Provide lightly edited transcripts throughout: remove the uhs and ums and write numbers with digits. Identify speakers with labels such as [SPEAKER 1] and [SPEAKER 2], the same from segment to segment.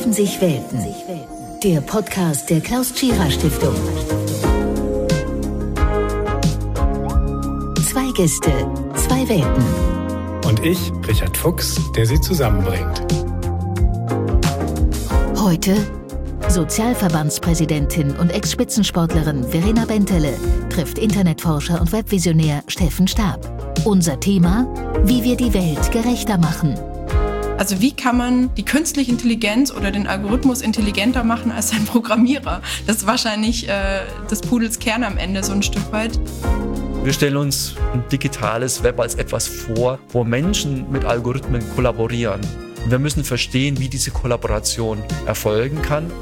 [SPEAKER 1] Treffen sich Welten. Der Podcast der Klaus-Tschira-Stiftung. 2 Gäste, 2 Welten.
[SPEAKER 2] Und ich, Richard Fuchs, der sie zusammenbringt.
[SPEAKER 1] Heute Sozialverbandspräsidentin und Ex-Spitzensportlerin Verena Bentele trifft Internetforscher und Webvisionär Steffen Staab. Unser Thema: Wie wir die Welt gerechter machen.
[SPEAKER 3] Also wie kann man die künstliche Intelligenz oder den Algorithmus intelligenter machen als ein Programmierer? Das ist wahrscheinlich des Pudels Kern am Ende so ein Stück weit.
[SPEAKER 4] Wir stellen uns ein digitales Web als etwas vor, wo Menschen mit Algorithmen kollaborieren. Und wir müssen verstehen, wie diese Kollaboration erfolgen kann.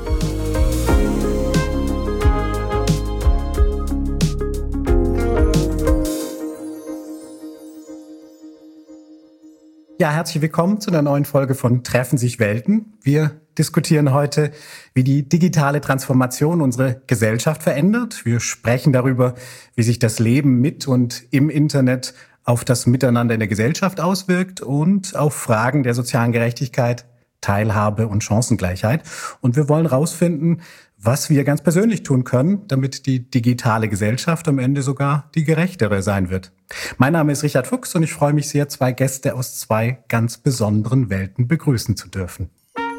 [SPEAKER 2] Ja, herzlich willkommen zu einer neuen Folge von Treffen sich Welten. Wir diskutieren heute, wie die digitale Transformation unsere Gesellschaft verändert. Wir sprechen darüber, wie sich das Leben mit und im Internet auf das Miteinander in der Gesellschaft auswirkt und auf Fragen der sozialen Gerechtigkeit, Teilhabe und Chancengleichheit. Und wir wollen herausfinden, was wir ganz persönlich tun können, damit die digitale Gesellschaft am Ende sogar die gerechtere sein wird. Mein Name ist Richard Fuchs und ich freue mich sehr, 2 Gäste aus 2 ganz besonderen Welten begrüßen zu dürfen.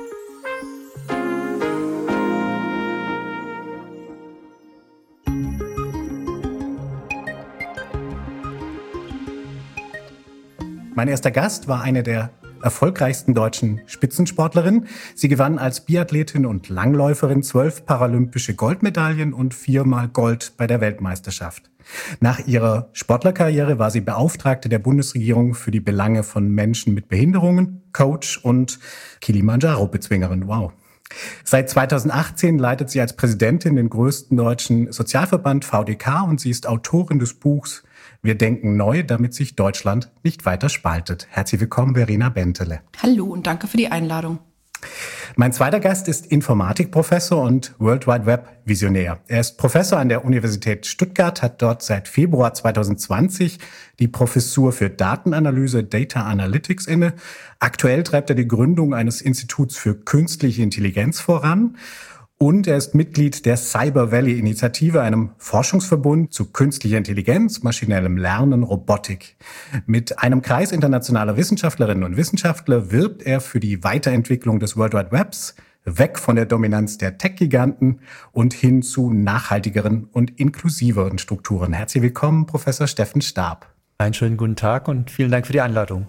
[SPEAKER 2] Mein erster Gast war eine der erfolgreichsten deutschen Spitzensportlerinnen. Sie gewann als Biathletin und Langläuferin 12 paralympische Goldmedaillen und 4-mal Gold bei der Weltmeisterschaft. Nach ihrer Sportlerkarriere war sie Beauftragte der Bundesregierung für die Belange von Menschen mit Behinderungen, Coach und Kilimanjaro-Bezwingerin. Wow. Seit 2018 leitet sie als Präsidentin den größten deutschen Sozialverband VDK und sie ist Autorin des Buchs Wir denken neu, damit sich Deutschland nicht weiter spaltet. Herzlich willkommen, Verena Bentele.
[SPEAKER 3] Hallo und danke für die Einladung.
[SPEAKER 2] Mein zweiter Gast ist Informatikprofessor und World Wide Web Visionär. Er ist Professor an der Universität Stuttgart, hat dort seit Februar 2020 die Professur für Datenanalyse Data Analytics inne. Aktuell treibt er die Gründung eines Instituts für künstliche Intelligenz voran. Und er ist Mitglied der Cyber Valley Initiative, einem Forschungsverbund zu künstlicher Intelligenz, maschinellem Lernen, Robotik. Mit einem Kreis internationaler Wissenschaftlerinnen und Wissenschaftler wirbt er für die Weiterentwicklung des World Wide Webs, weg von der Dominanz der Tech-Giganten und hin zu nachhaltigeren und inklusiveren Strukturen. Herzlich willkommen, Professor Steffen Staab.
[SPEAKER 4] Einen schönen guten Tag und vielen Dank für die Einladung.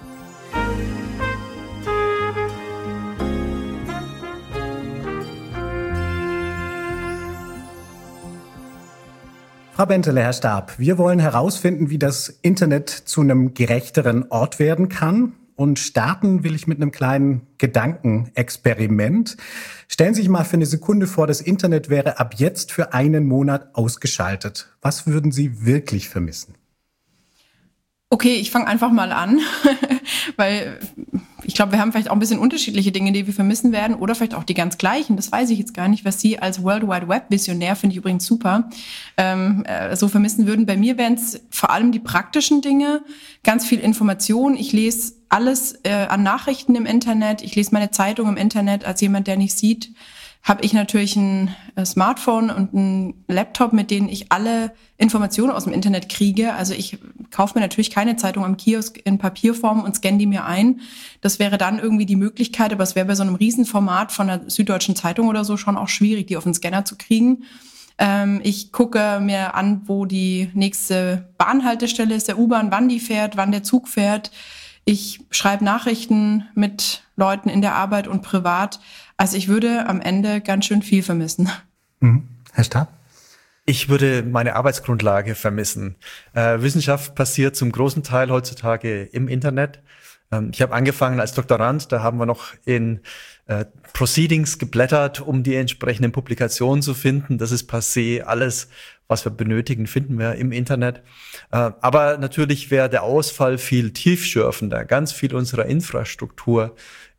[SPEAKER 2] Frau Bentele, Herr Staab, wir wollen herausfinden, wie das Internet zu einem gerechteren Ort werden kann. Und starten will ich mit einem kleinen Gedankenexperiment. Stellen Sie sich mal für eine Sekunde vor, das Internet wäre ab jetzt für einen Monat ausgeschaltet. Was würden Sie wirklich vermissen?
[SPEAKER 3] Okay, ich fange einfach mal an, weil ich glaube, wir haben vielleicht auch ein bisschen unterschiedliche Dinge, die wir vermissen werden oder vielleicht auch die ganz gleichen. Das weiß ich jetzt gar nicht, was Sie als World Wide Web Visionär, finde ich übrigens super, so vermissen würden. Bei mir wären es vor allem die praktischen Dinge, ganz viel Information. Ich lese alles an Nachrichten im Internet. Ich lese meine Zeitung im Internet. Als jemand, der nicht sieht, habe ich natürlich ein Smartphone und ein Laptop, mit denen ich alle Informationen aus dem Internet kriege. Also ich kaufe mir natürlich keine Zeitung am Kiosk in Papierform und scanne die mir ein. Das wäre dann irgendwie die Möglichkeit, aber es wäre bei so einem Riesenformat von der Süddeutschen Zeitung oder so schon auch schwierig, die auf den Scanner zu kriegen. Ich gucke mir an, wo die nächste Bahnhaltestelle ist, der U-Bahn, wann die fährt, wann der Zug fährt. Ich schreibe Nachrichten mit Leuten in der Arbeit und privat. Also ich würde am Ende ganz schön viel vermissen.
[SPEAKER 2] Herr Staab?
[SPEAKER 4] Ich würde meine Arbeitsgrundlage vermissen. Wissenschaft passiert zum großen Teil heutzutage im Internet. Ich habe angefangen als Doktorand, da haben wir noch in Proceedings geblättert, um die entsprechenden Publikationen zu finden. Das ist passé. Alles, was wir benötigen, finden wir im Internet. Aber natürlich wäre der Ausfall viel tiefschürfender. Ganz viel unserer Infrastruktur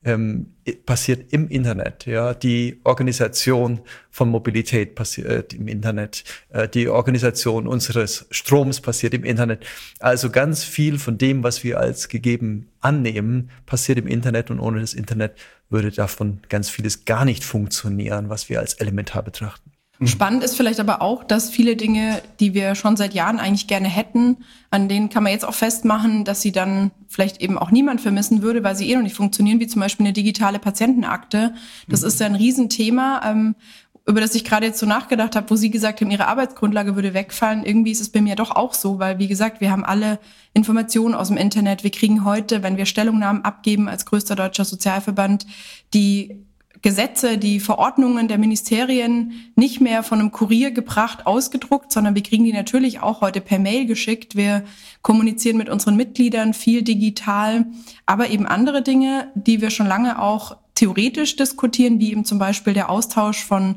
[SPEAKER 4] passiert im Internet. Ja, die Organisation von Mobilität passiert im Internet. Die Organisation unseres Stroms passiert im Internet. Also ganz viel von dem, was wir als gegeben annehmen, passiert im Internet, und ohne das Internet würde davon ganz vieles gar nicht funktionieren, was wir als elementar betrachten.
[SPEAKER 3] Spannend ist vielleicht aber auch, dass viele Dinge, die wir schon seit Jahren eigentlich gerne hätten, an denen kann man jetzt auch festmachen, dass sie dann vielleicht eben auch niemand vermissen würde, weil sie noch nicht funktionieren, wie zum Beispiel eine digitale Patientenakte. Das ist ja ein Riesenthema, über das ich gerade jetzt so nachgedacht habe, wo Sie gesagt haben, Ihre Arbeitsgrundlage würde wegfallen. Irgendwie ist es bei mir doch auch so, weil, wie gesagt, wir haben alle Informationen aus dem Internet. Wir kriegen heute, wenn wir Stellungnahmen abgeben als größter deutscher Sozialverband, die Gesetze, die Verordnungen der Ministerien nicht mehr von einem Kurier gebracht, ausgedruckt, sondern wir kriegen die natürlich auch heute per Mail geschickt. Wir kommunizieren mit unseren Mitgliedern viel digital, aber eben andere Dinge, die wir schon lange auch theoretisch diskutieren, wie eben zum Beispiel der Austausch von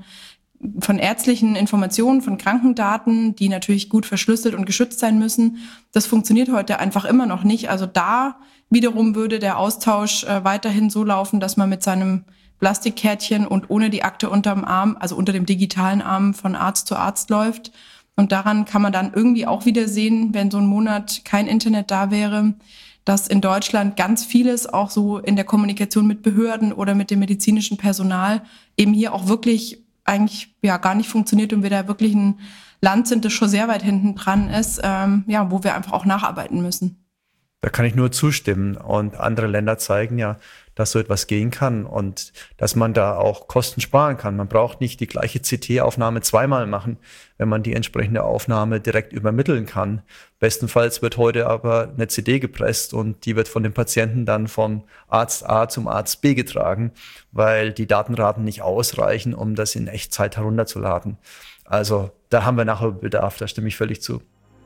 [SPEAKER 3] ärztlichen Informationen, von Krankendaten, die natürlich gut verschlüsselt und geschützt sein müssen. Das funktioniert heute einfach immer noch nicht. Also da wiederum würde der Austausch weiterhin so laufen, dass man mit seinem Plastikkärtchen und ohne die Akte unterm Arm, also unter dem digitalen Arm, von Arzt zu Arzt läuft. Und daran kann man dann irgendwie auch wieder sehen, wenn so ein Monat kein Internet da wäre, dass in Deutschland ganz vieles auch so in der Kommunikation mit Behörden oder mit dem medizinischen Personal eben hier auch wirklich eigentlich ja gar nicht funktioniert und wir da wirklich ein Land sind, das schon sehr weit hinten dran ist, wo wir einfach auch nacharbeiten müssen.
[SPEAKER 4] Da kann ich nur zustimmen. Und andere Länder zeigen ja, dass so etwas gehen kann und dass man da auch Kosten sparen kann. Man braucht nicht die gleiche CT-Aufnahme zweimal machen, wenn man die entsprechende Aufnahme direkt übermitteln kann. Bestenfalls wird heute aber eine CD gepresst und die wird von dem Patienten dann von Arzt A zum Arzt B getragen, weil die Datenraten nicht ausreichen, um das in Echtzeit herunterzuladen. Also da haben wir Nachholbedarf, da stimme ich völlig zu.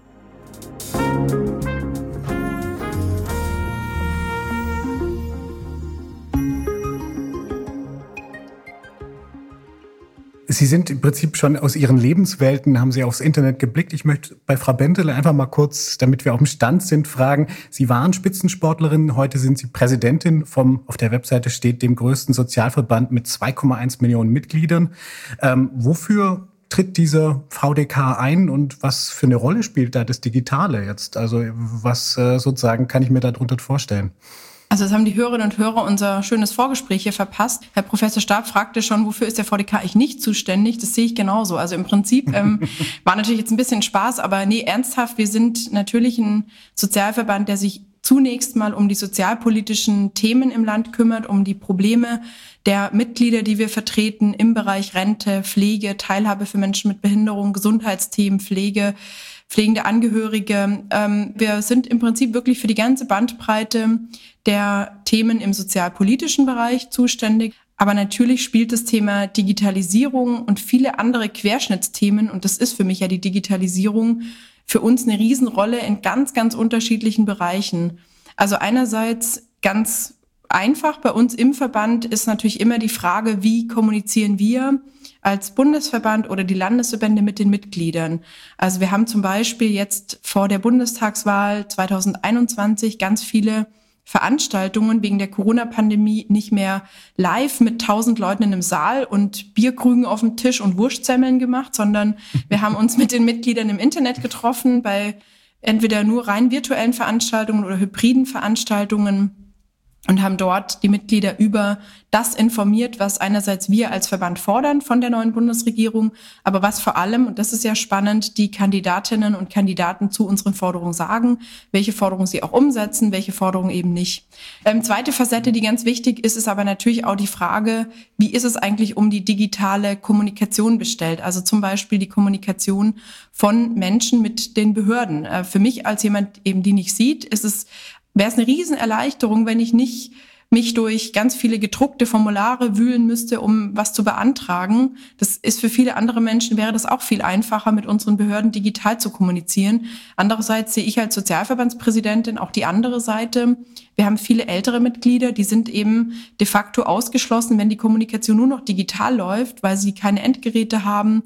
[SPEAKER 2] Sie sind im Prinzip schon aus Ihren Lebenswelten, haben Sie aufs Internet geblickt. Ich möchte bei Frau Bentele einfach mal kurz, damit wir auf dem Stand sind, fragen. Sie waren Spitzensportlerin, heute sind Sie Präsidentin auf der Webseite steht, dem größten Sozialverband mit 2,1 Millionen Mitgliedern. Wofür tritt dieser VDK ein und was für eine Rolle spielt da das Digitale jetzt? Also was sozusagen kann ich mir darunter vorstellen?
[SPEAKER 3] Also das haben die Hörerinnen und Hörer unser schönes Vorgespräch hier verpasst. Herr Professor Staab fragte schon, wofür ist der VDK eigentlich nicht zuständig? Das sehe ich genauso. Also im Prinzip war natürlich jetzt ein bisschen Spaß, aber nee, ernsthaft, wir sind natürlich ein Sozialverband, der sich zunächst mal um die sozialpolitischen Themen im Land kümmert, um die Probleme der Mitglieder, die wir vertreten im Bereich Rente, Pflege, Teilhabe für Menschen mit Behinderung, Gesundheitsthemen, pflegende Angehörige. Wir sind im Prinzip wirklich für die ganze Bandbreite der Themen im sozialpolitischen Bereich zuständig. Aber natürlich spielt das Thema Digitalisierung und viele andere Querschnittsthemen, und das ist für mich ja die Digitalisierung, für uns eine Riesenrolle in ganz, ganz unterschiedlichen Bereichen. Also einerseits ganz einfach bei uns im Verband ist natürlich immer die Frage, wie kommunizieren wir als Bundesverband oder die Landesverbände mit den Mitgliedern. Also wir haben zum Beispiel jetzt vor der Bundestagswahl 2021 ganz viele Veranstaltungen wegen der Corona-Pandemie nicht mehr live mit 1000 Leuten in einem Saal und Bierkrügen auf dem Tisch und Wurstsemmeln gemacht, sondern wir haben uns mit den Mitgliedern im Internet getroffen bei entweder nur rein virtuellen Veranstaltungen oder hybriden Veranstaltungen und haben dort die Mitglieder über das informiert, was einerseits wir als Verband fordern von der neuen Bundesregierung, aber was vor allem, und das ist ja spannend, die Kandidatinnen und Kandidaten zu unseren Forderungen sagen, welche Forderungen sie auch umsetzen, welche Forderungen eben nicht. Zweite Facette, die ganz wichtig ist, ist aber natürlich auch die Frage, wie ist es eigentlich um die digitale Kommunikation bestellt? Also zum Beispiel die Kommunikation von Menschen mit den Behörden. Für mich als jemand eben, die nicht sieht, wäre es eine Riesenerleichterung, wenn ich nicht mich durch ganz viele gedruckte Formulare wühlen müsste, um was zu beantragen. Das ist für viele andere Menschen, wäre das auch viel einfacher, mit unseren Behörden digital zu kommunizieren. Andererseits sehe ich als Sozialverbandspräsidentin auch die andere Seite. Wir haben viele ältere Mitglieder, die sind eben de facto ausgeschlossen, wenn die Kommunikation nur noch digital läuft, weil sie keine Endgeräte haben,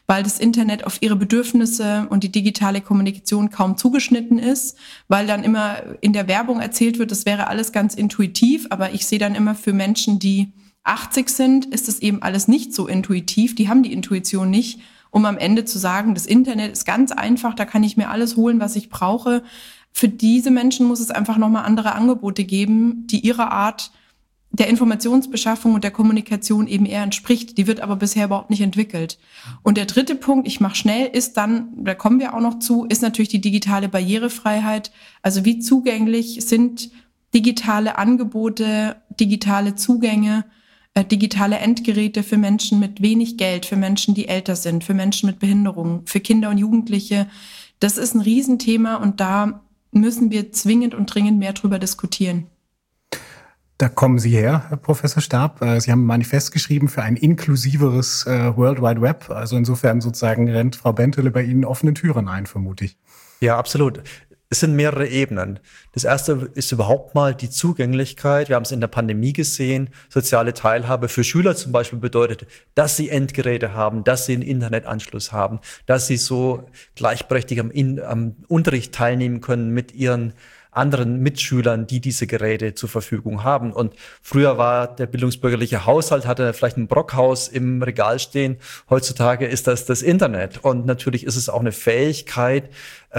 [SPEAKER 3] weil das Internet auf ihre Bedürfnisse und die digitale Kommunikation kaum zugeschnitten ist, weil dann immer in der Werbung erzählt wird, das wäre alles ganz intuitiv, aber ich sehe dann immer für Menschen, die 80 sind, ist das eben alles nicht so intuitiv, die haben die Intuition nicht, um am Ende zu sagen, das Internet ist ganz einfach, da kann ich mir alles holen, was ich brauche. Für diese Menschen muss es einfach nochmal andere Angebote geben, die ihrer Art der Informationsbeschaffung und der Kommunikation eben eher entspricht. Die wird aber bisher überhaupt nicht entwickelt. Und der dritte Punkt, ich mache schnell, ist dann, da kommen wir auch noch zu, ist natürlich die digitale Barrierefreiheit. Also wie zugänglich sind digitale Angebote, digitale Zugänge, digitale Endgeräte für Menschen mit wenig Geld, für Menschen, die älter sind, für Menschen mit Behinderungen, für Kinder und Jugendliche. Das ist ein Riesenthema und da müssen wir zwingend und dringend mehr drüber diskutieren.
[SPEAKER 2] Da kommen Sie her, Herr Professor Staab. Sie haben ein Manifest geschrieben für ein inklusiveres World Wide Web. Also insofern sozusagen rennt Frau Bentele bei Ihnen offene Türen ein, vermute ich.
[SPEAKER 4] Ja, absolut. Es sind mehrere Ebenen. Das erste ist überhaupt mal die Zugänglichkeit. Wir haben es in der Pandemie gesehen. Soziale Teilhabe für Schüler zum Beispiel bedeutet, dass sie Endgeräte haben, dass sie einen Internetanschluss haben, dass sie so gleichberechtigt am Unterricht teilnehmen können mit ihren anderen Mitschülern, die diese Geräte zur Verfügung haben. Und früher war der bildungsbürgerliche Haushalt, hatte vielleicht ein Brockhaus im Regal stehen. Heutzutage ist das Internet. Und natürlich ist es auch eine Fähigkeit,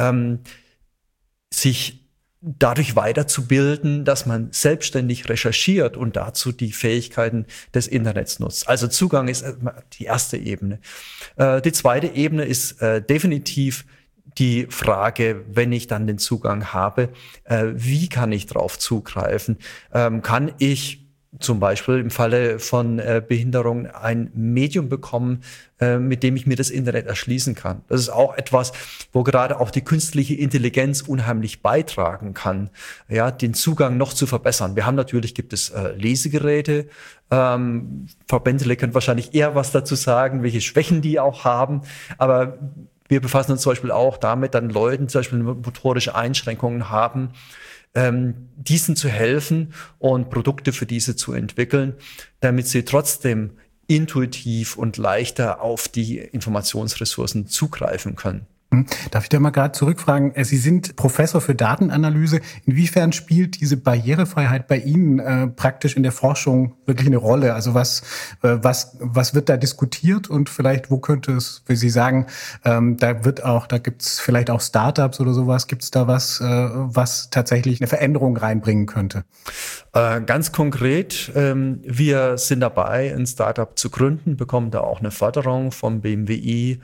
[SPEAKER 4] sich dadurch weiterzubilden, dass man selbstständig recherchiert und dazu die Fähigkeiten des Internets nutzt. Also Zugang ist die erste Ebene. Die zweite Ebene ist definitiv die Frage, wenn ich dann den Zugang habe, wie kann ich drauf zugreifen? Kann ich zum Beispiel im Falle von Behinderung ein Medium bekommen, mit dem ich mir das Internet erschließen kann? Das ist auch etwas, wo gerade auch die künstliche Intelligenz unheimlich beitragen kann, ja, den Zugang noch zu verbessern. Gibt es Lesegeräte. Frau Bentele könnte wahrscheinlich eher was dazu sagen, welche Schwächen die auch haben. Aber wir befassen uns zum Beispiel auch damit, dann Leuten zum Beispiel motorische Einschränkungen haben, diesen zu helfen und Produkte für diese zu entwickeln, damit sie trotzdem intuitiv und leichter auf die Informationsressourcen zugreifen können.
[SPEAKER 2] Darf ich da mal gerade zurückfragen? Sie sind Professor für Datenanalyse. Inwiefern spielt diese Barrierefreiheit bei Ihnen praktisch in der Forschung wirklich eine Rolle? Also was wird da diskutiert und vielleicht wo könnte es, wie Sie sagen, da gibt's vielleicht auch Startups oder sowas. Gibt's da was tatsächlich eine Veränderung reinbringen könnte?
[SPEAKER 4] Ganz konkret, wir sind dabei, ein Startup zu gründen, bekommen da auch eine Förderung vom BMWI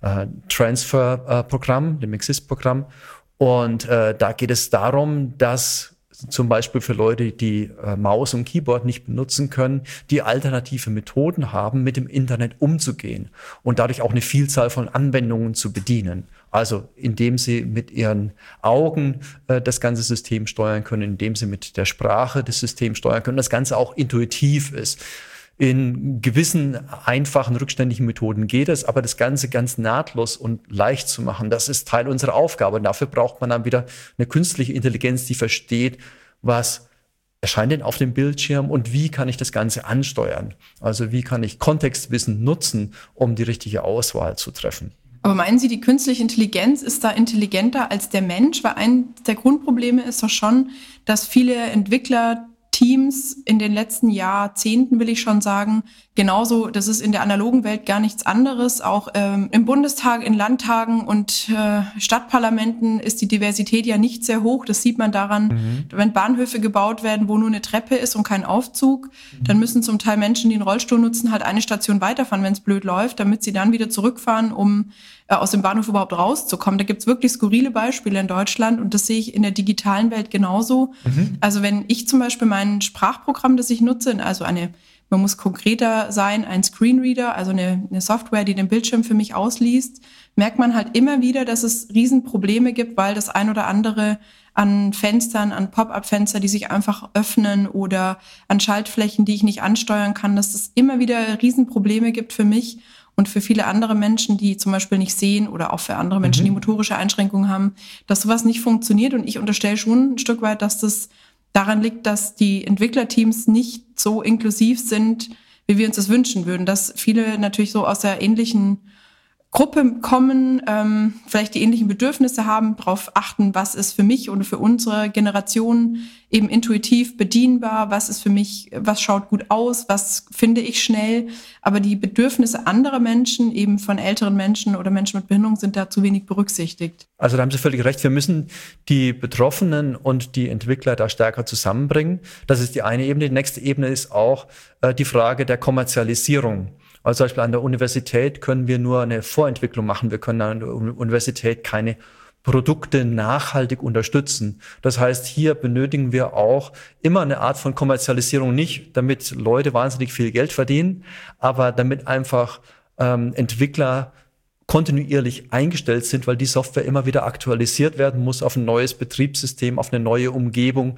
[SPEAKER 4] Transfer-Programm, dem Exist-Programm. Und da geht es darum, dass zum Beispiel für Leute, die Maus und Keyboard nicht benutzen können, die alternative Methoden haben, mit dem Internet umzugehen und dadurch auch eine Vielzahl von Anwendungen zu bedienen. Also indem sie mit ihren Augen das ganze System steuern können, indem sie mit der Sprache das System steuern können, das Ganze auch intuitiv ist. In gewissen einfachen, rückständigen Methoden geht es, aber das Ganze ganz nahtlos und leicht zu machen, das ist Teil unserer Aufgabe. Und dafür braucht man dann wieder eine künstliche Intelligenz, die versteht, was erscheint denn auf dem Bildschirm und wie kann ich das Ganze ansteuern? Also wie kann ich Kontextwissen nutzen, um die richtige Auswahl zu treffen?
[SPEAKER 3] Aber meinen Sie, die künstliche Intelligenz ist da intelligenter als der Mensch? Weil eines der Grundprobleme ist doch schon, dass viele Entwicklerteams in den letzten Jahrzehnten, will ich schon sagen, genauso, das ist in der analogen Welt gar nichts anderes. Auch im Bundestag, in Landtagen und Stadtparlamenten ist die Diversität ja nicht sehr hoch. Das sieht man daran, wenn Bahnhöfe gebaut werden, wo nur eine Treppe ist und kein Aufzug, dann müssen zum Teil Menschen, die einen Rollstuhl nutzen, halt eine Station weiterfahren, wenn es blöd läuft, damit sie dann wieder zurückfahren, um aus dem Bahnhof überhaupt rauszukommen. Da gibt's wirklich skurrile Beispiele in Deutschland und das sehe ich in der digitalen Welt genauso. Also wenn ich zum Beispiel mein Sprachprogramm, das ich nutze, also man muss konkreter sein, ein Screenreader, also eine Software, die den Bildschirm für mich ausliest, merkt man halt immer wieder, dass es Riesenprobleme gibt, weil das ein oder andere an Fenstern, an Pop-up-Fenster, die sich einfach öffnen oder an Schaltflächen, die ich nicht ansteuern kann, dass es immer wieder Riesenprobleme gibt für mich und für viele andere Menschen, die zum Beispiel nicht sehen oder auch für andere Menschen, die motorische Einschränkungen haben, dass sowas nicht funktioniert. Und ich unterstelle schon ein Stück weit, dass das daran liegt, dass die Entwicklerteams nicht so inklusiv sind, wie wir uns das wünschen würden. Dass viele natürlich so aus der ähnlichen Gruppe kommen, vielleicht die ähnlichen Bedürfnisse haben, darauf achten, was ist für mich oder für unsere Generation eben intuitiv bedienbar, was ist für mich, was schaut gut aus, was finde ich schnell. Aber die Bedürfnisse anderer Menschen, eben von älteren Menschen oder Menschen mit Behinderung, sind da zu wenig berücksichtigt.
[SPEAKER 4] Also da haben Sie völlig recht. Wir müssen die Betroffenen und die Entwickler da stärker zusammenbringen. Das ist die eine Ebene. Die nächste Ebene ist auch die Frage der Kommerzialisierung. Also zum Beispiel an der Universität können wir nur eine Vorentwicklung machen. Wir können an der Universität keine Produkte nachhaltig unterstützen. Das heißt, hier benötigen wir auch immer eine Art von Kommerzialisierung, nicht damit Leute wahnsinnig viel Geld verdienen, aber damit einfach Entwickler kontinuierlich eingestellt sind, weil die Software immer wieder aktualisiert werden muss auf ein neues Betriebssystem, auf eine neue Umgebung.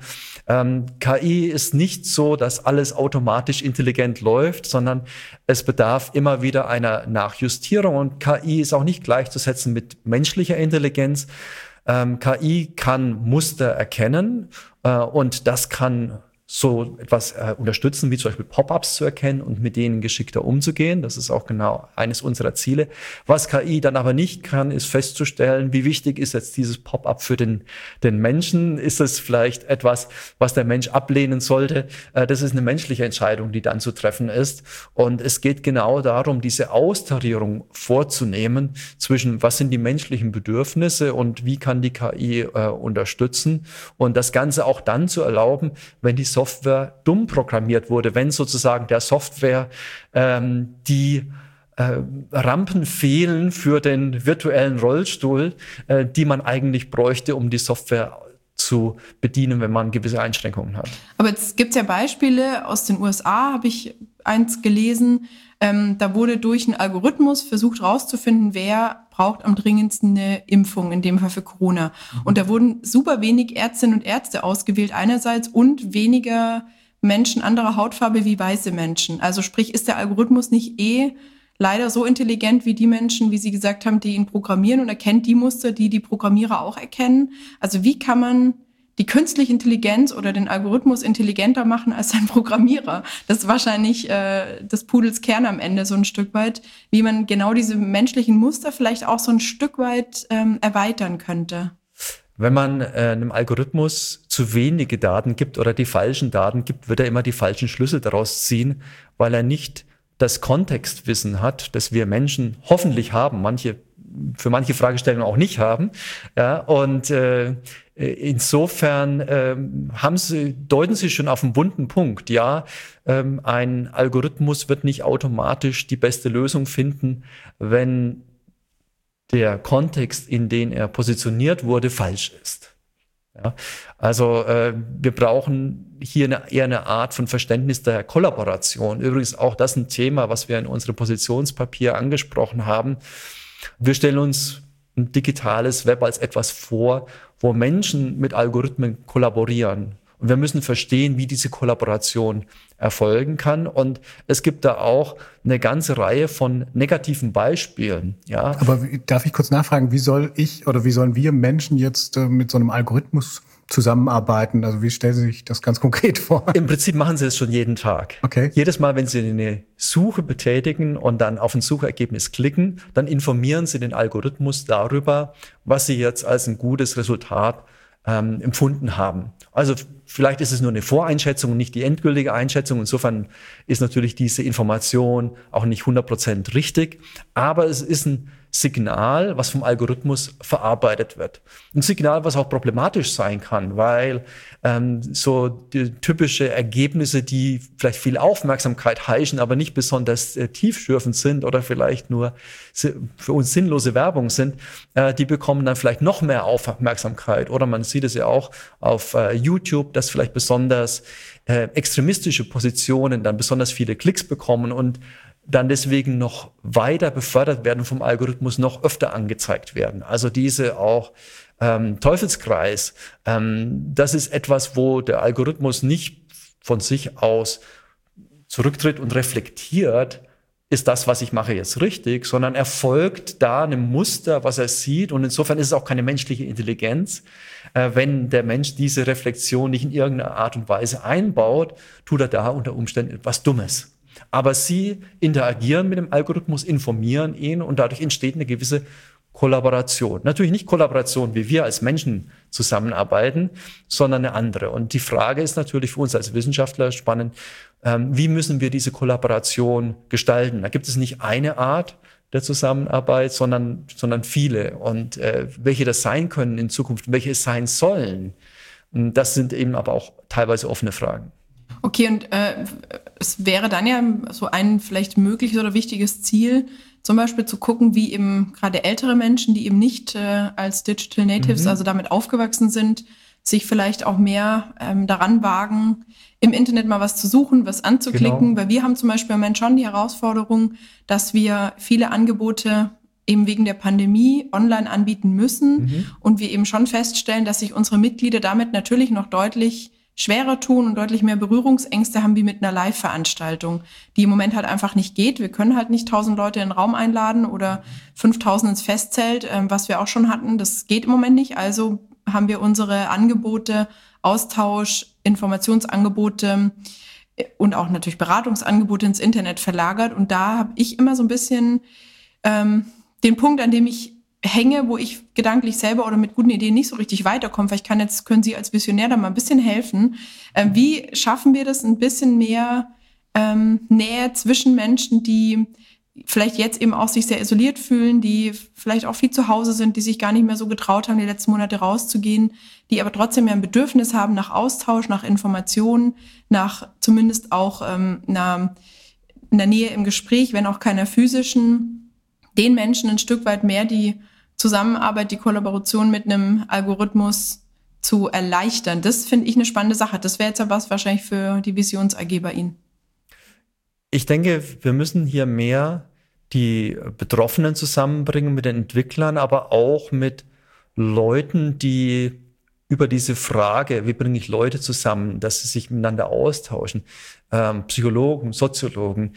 [SPEAKER 4] KI ist nicht so, dass alles automatisch intelligent läuft, sondern es bedarf immer wieder einer Nachjustierung. Und KI ist auch nicht gleichzusetzen mit menschlicher Intelligenz. KI kann Muster erkennen und das kann so etwas unterstützen, wie zum Beispiel Pop-ups zu erkennen und mit denen geschickter umzugehen. Das ist auch genau eines unserer Ziele. Was KI dann aber nicht kann, ist festzustellen, wie wichtig ist jetzt dieses Pop-up für den Menschen. Ist es vielleicht etwas, was der Mensch ablehnen sollte? Das ist eine menschliche Entscheidung, die dann zu treffen ist. Und es geht genau darum, diese Austarierung vorzunehmen zwischen, was sind die menschlichen Bedürfnisse und wie kann die KI unterstützen. Und das Ganze auch dann zu erlauben, wenn die Software dumm programmiert wurde, wenn sozusagen der Software die Rampen fehlen für den virtuellen Rollstuhl, die man eigentlich bräuchte, um die Software zu bedienen, wenn man gewisse Einschränkungen hat.
[SPEAKER 3] Aber jetzt gibt es ja Beispiele aus den USA, habe ich eins gelesen, da wurde durch einen Algorithmus versucht herauszufinden, wer braucht am dringendsten eine Impfung, in dem Fall für Corona. Und da wurden super wenig Ärztinnen und Ärzte ausgewählt einerseits und weniger Menschen anderer Hautfarbe wie weiße Menschen. Also sprich, ist der Algorithmus nicht leider so intelligent wie die Menschen, wie Sie gesagt haben, die ihn programmieren und erkennt die Muster, die Programmierer auch erkennen. Also wie kann man die künstliche Intelligenz oder den Algorithmus intelligenter machen als ein Programmierer? Das ist wahrscheinlich des Pudels Kern am Ende so ein Stück weit, wie man genau diese menschlichen Muster vielleicht auch so ein Stück weit erweitern könnte.
[SPEAKER 4] Wenn man einem Algorithmus zu wenige Daten gibt oder die falschen Daten gibt, wird er immer die falschen Schlüsse daraus ziehen, weil er nicht das Kontextwissen hat, das wir Menschen hoffentlich haben, für manche Fragestellungen auch nicht haben. Ja, und insofern deuten Sie schon auf einen wunden Punkt. Ja, ein Algorithmus wird nicht automatisch die beste Lösung finden, wenn der Kontext, in den er positioniert wurde, falsch ist. Ja, also wir brauchen hier eher eine Art von Verständnis der Kollaboration. Übrigens auch das ein Thema, was wir in unserem Positionspapier angesprochen haben. Wir stellen uns ein digitales Web als etwas vor, wo Menschen mit Algorithmen kollaborieren. Und wir müssen verstehen, wie diese Kollaboration erfolgen kann. Und es gibt da auch eine ganze Reihe von negativen Beispielen. Ja.
[SPEAKER 2] Aber darf ich kurz nachfragen, wie sollen wir Menschen jetzt mit so einem Algorithmus zusammenarbeiten? Also wie stellen Sie sich das ganz konkret vor?
[SPEAKER 4] Im Prinzip machen Sie es schon jeden Tag.
[SPEAKER 2] Okay.
[SPEAKER 4] Jedes Mal, wenn Sie eine Suche betätigen und dann auf ein Suchergebnis klicken, dann informieren Sie den Algorithmus darüber, was Sie jetzt als ein gutes Resultat empfunden haben. Also vielleicht ist es nur eine Voreinschätzung und nicht die endgültige Einschätzung. Insofern ist natürlich diese Information auch nicht 100% richtig. Aber es ist ein Signal, was vom Algorithmus verarbeitet wird. Ein Signal, was auch problematisch sein kann, weil so die typische Ergebnisse, die vielleicht viel Aufmerksamkeit heischen, aber nicht besonders tiefschürfend sind oder vielleicht nur für uns sinnlose Werbung sind, die bekommen dann vielleicht noch mehr Aufmerksamkeit. Oder man sieht es ja auch auf YouTube, dass vielleicht besonders extremistische Positionen dann besonders viele Klicks bekommen und dann deswegen noch weiter befördert werden vom Algorithmus, noch öfter angezeigt werden. Also diese auch Teufelskreis, das ist etwas, wo der Algorithmus nicht von sich aus zurücktritt und reflektiert, ist das, was ich mache, jetzt richtig, sondern er folgt da einem Muster, was er sieht. Und insofern ist es auch keine menschliche Intelligenz. Wenn der Mensch diese Reflexion nicht in irgendeiner Art und Weise einbaut, tut er da unter Umständen etwas Dummes. Aber sie interagieren mit dem Algorithmus, informieren ihn und dadurch entsteht eine gewisse Kollaboration. Natürlich nicht Kollaboration, wie wir als Menschen zusammenarbeiten, sondern eine andere. Und die Frage ist natürlich für uns als Wissenschaftler spannend, wie müssen wir diese Kollaboration gestalten? Da gibt es nicht eine Art der Zusammenarbeit, sondern viele. Und welche das sein können in Zukunft, welche es sein sollen, das sind eben aber auch teilweise offene Fragen.
[SPEAKER 3] Okay, und es wäre dann ja so ein vielleicht mögliches oder wichtiges Ziel, zum Beispiel zu gucken, wie eben gerade ältere Menschen, die eben nicht als Digital Natives, also damit aufgewachsen sind, sich vielleicht auch mehr daran wagen, im Internet mal was zu suchen, was anzuklicken. Genau. Weil wir haben zum Beispiel im Moment schon die Herausforderung, dass wir viele Angebote eben wegen der Pandemie online anbieten müssen und wir eben schon feststellen, dass sich unsere Mitglieder damit natürlich noch deutlich schwerer tun und deutlich mehr Berührungsängste haben wie mit einer Live-Veranstaltung, die im Moment halt einfach nicht geht. Wir können halt nicht 1000 Leute in den Raum einladen oder 5000 ins Festzelt, was wir auch schon hatten. Das geht im Moment nicht. Also haben wir unsere Angebote, Austausch, Informationsangebote und auch natürlich Beratungsangebote ins Internet verlagert. Und da habe ich immer so ein bisschen den Punkt, an dem ich hänge, wo ich gedanklich selber oder mit guten Ideen nicht so richtig weiterkomme. Vielleicht können Sie als Visionär da mal ein bisschen helfen. Wie schaffen wir das ein bisschen mehr Nähe zwischen Menschen, die vielleicht jetzt eben auch sich sehr isoliert fühlen, die vielleicht auch viel zu Hause sind, die sich gar nicht mehr so getraut haben, die letzten Monate rauszugehen, die aber trotzdem ja ein Bedürfnis haben nach Austausch, nach Informationen, nach zumindest auch einer Nähe im Gespräch, wenn auch keiner physischen, den Menschen ein Stück weit mehr die Zusammenarbeit, die Kollaboration mit einem Algorithmus zu erleichtern. Das finde ich eine spannende Sache. Das wäre jetzt ja was wahrscheinlich für die Visions-AG bei Ihnen.
[SPEAKER 4] Ich denke, wir müssen hier mehr die Betroffenen zusammenbringen mit den Entwicklern, aber auch mit Leuten, die über diese Frage, wie bringe ich Leute zusammen, dass sie sich miteinander austauschen, Psychologen, Soziologen,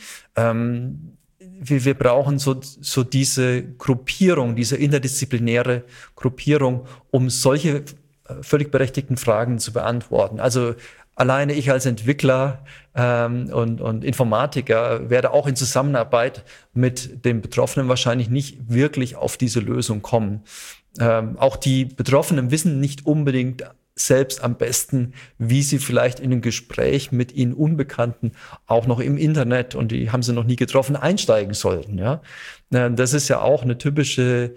[SPEAKER 4] wir brauchen so diese Gruppierung, diese interdisziplinäre Gruppierung, um solche völlig berechtigten Fragen zu beantworten. Also alleine ich als Entwickler und Informatiker werde auch in Zusammenarbeit mit den Betroffenen wahrscheinlich nicht wirklich auf diese Lösung kommen. Auch die Betroffenen wissen nicht unbedingt selbst am besten, wie sie vielleicht in ein Gespräch mit ihnen Unbekannten, auch noch im Internet, und die haben sie noch nie getroffen, einsteigen sollten. Ja, das ist ja auch eine typische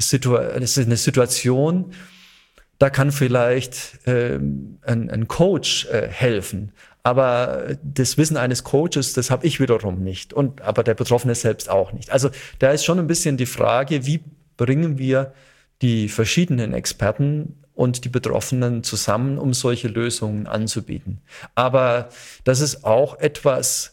[SPEAKER 4] Situation. Da kann vielleicht ein Coach helfen. Aber das Wissen eines Coaches, das habe ich wiederum nicht. Aber der Betroffene selbst auch nicht. Also da ist schon ein bisschen die Frage, wie bringen wir die verschiedenen Experten und die Betroffenen zusammen, um solche Lösungen anzubieten. Aber das ist auch etwas,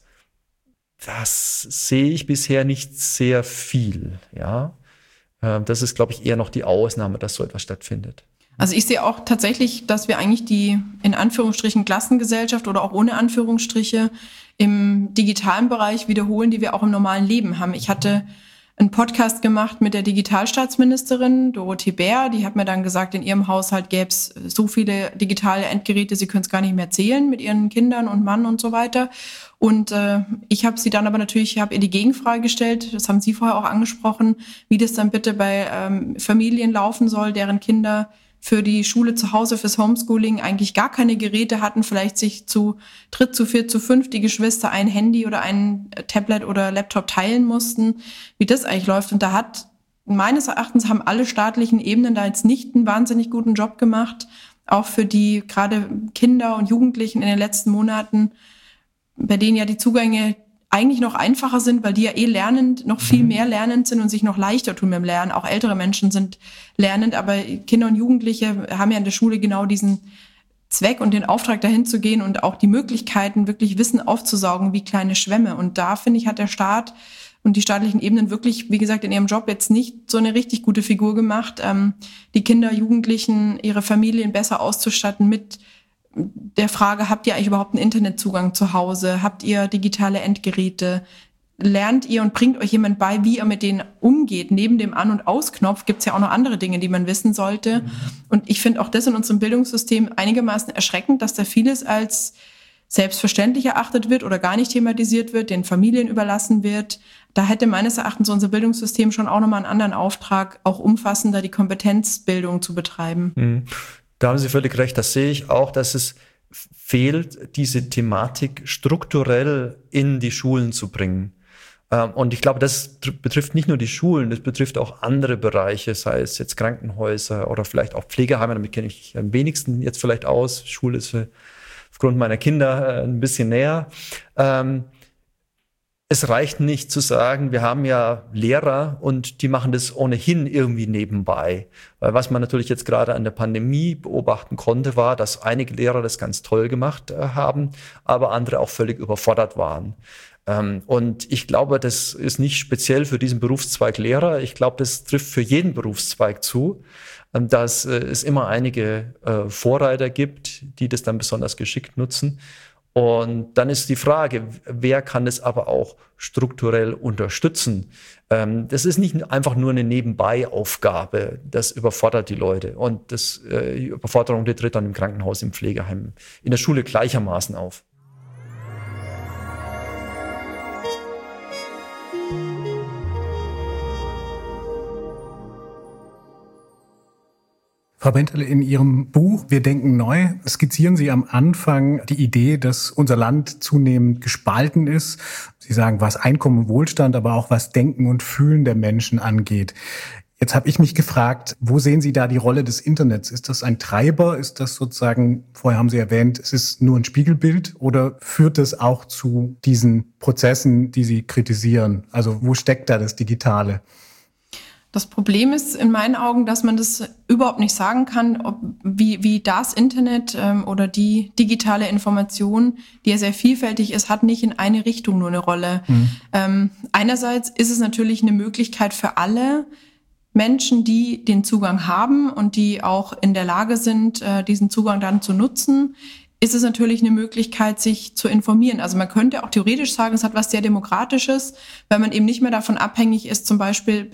[SPEAKER 4] das sehe ich bisher nicht sehr viel. Ja, das ist, glaube ich, eher noch die Ausnahme, dass so etwas stattfindet.
[SPEAKER 3] Also ich sehe auch tatsächlich, dass wir eigentlich die in Anführungsstrichen Klassengesellschaft oder auch ohne Anführungsstriche im digitalen Bereich wiederholen, die wir auch im normalen Leben haben. Ich hatte einen Podcast gemacht mit der Digitalstaatsministerin Dorothee Bär. Die hat mir dann gesagt, in ihrem Haushalt gäbe es so viele digitale Endgeräte, sie können es gar nicht mehr zählen mit ihren Kindern und Mann und so weiter. Und ich habe sie dann aber natürlich, ich habe ihr die Gegenfrage gestellt, das haben Sie vorher auch angesprochen, wie das dann bitte bei Familien laufen soll, deren Kinder für die Schule zu Hause, fürs Homeschooling eigentlich gar keine Geräte hatten, vielleicht sich zu dritt, zu viert, zu fünf die Geschwister ein Handy oder ein Tablet oder Laptop teilen mussten, wie das eigentlich läuft. Und da hat, meines Erachtens, haben alle staatlichen Ebenen da jetzt nicht einen wahnsinnig guten Job gemacht, auch für die gerade Kinder und Jugendlichen in den letzten Monaten, bei denen ja die Zugänge eigentlich noch einfacher sind, weil die ja lernend, noch viel mehr lernend sind und sich noch leichter tun beim Lernen. Auch ältere Menschen sind lernend, aber Kinder und Jugendliche haben ja in der Schule genau diesen Zweck und den Auftrag, dahin zu gehen und auch die Möglichkeiten, wirklich Wissen aufzusaugen wie kleine Schwämme. Und da, finde ich, hat der Staat und die staatlichen Ebenen wirklich, wie gesagt, in ihrem Job jetzt nicht so eine richtig gute Figur gemacht, die Kinder, Jugendlichen, ihre Familien besser auszustatten mit der Frage, habt ihr eigentlich überhaupt einen Internetzugang zu Hause? Habt ihr digitale Endgeräte? Lernt ihr und bringt euch jemand bei, wie ihr mit denen umgeht? Neben dem An- und Ausknopf gibt es ja auch noch andere Dinge, die man wissen sollte. Und ich finde auch das in unserem Bildungssystem einigermaßen erschreckend, dass da vieles als selbstverständlich erachtet wird oder gar nicht thematisiert wird, den Familien überlassen wird. Da hätte meines Erachtens unser Bildungssystem schon auch nochmal einen anderen Auftrag, auch umfassender die Kompetenzbildung zu betreiben.
[SPEAKER 4] Da haben Sie völlig recht. Das sehe ich auch, dass es fehlt, diese Thematik strukturell in die Schulen zu bringen. Und ich glaube, das betrifft nicht nur die Schulen, das betrifft auch andere Bereiche, sei es jetzt Krankenhäuser oder vielleicht auch Pflegeheime. Damit kenne ich am wenigsten jetzt vielleicht aus. Schule ist aufgrund meiner Kinder ein bisschen näher. Es reicht nicht zu sagen, wir haben ja Lehrer und die machen das ohnehin irgendwie nebenbei. Weil was man natürlich jetzt gerade an der Pandemie beobachten konnte, war, dass einige Lehrer das ganz toll gemacht haben, aber andere auch völlig überfordert waren. Und ich glaube, das ist nicht speziell für diesen Berufszweig Lehrer. Ich glaube, das trifft für jeden Berufszweig zu, dass es immer einige Vorreiter gibt, die das dann besonders geschickt nutzen. Und dann ist die Frage, wer kann es aber auch strukturell unterstützen? Das ist nicht einfach nur eine Nebenbei-Aufgabe, das überfordert die Leute. Und die Überforderung, die tritt dann im Krankenhaus, im Pflegeheim, in der Schule gleichermaßen auf.
[SPEAKER 2] Frau Bentele, in Ihrem Buch Wir denken neu skizzieren Sie am Anfang die Idee, dass unser Land zunehmend gespalten ist. Sie sagen, was Einkommen und Wohlstand, aber auch was Denken und Fühlen der Menschen angeht. Jetzt habe ich mich gefragt, wo sehen Sie da die Rolle des Internets? Ist das ein Treiber? Ist das sozusagen, vorher haben Sie erwähnt, es ist nur ein Spiegelbild oder führt es auch zu diesen Prozessen, die Sie kritisieren? Also wo steckt da das Digitale?
[SPEAKER 3] Das Problem ist in meinen Augen, dass man das überhaupt nicht sagen kann, wie das Internet oder die digitale Information, die ja sehr vielfältig ist, hat nicht in eine Richtung nur eine Rolle. Einerseits ist es natürlich eine Möglichkeit für alle Menschen, die den Zugang haben und die auch in der Lage sind, diesen Zugang dann zu nutzen, ist es natürlich eine Möglichkeit, sich zu informieren. Also man könnte auch theoretisch sagen, es hat was sehr Demokratisches, weil man eben nicht mehr davon abhängig ist, zum Beispiel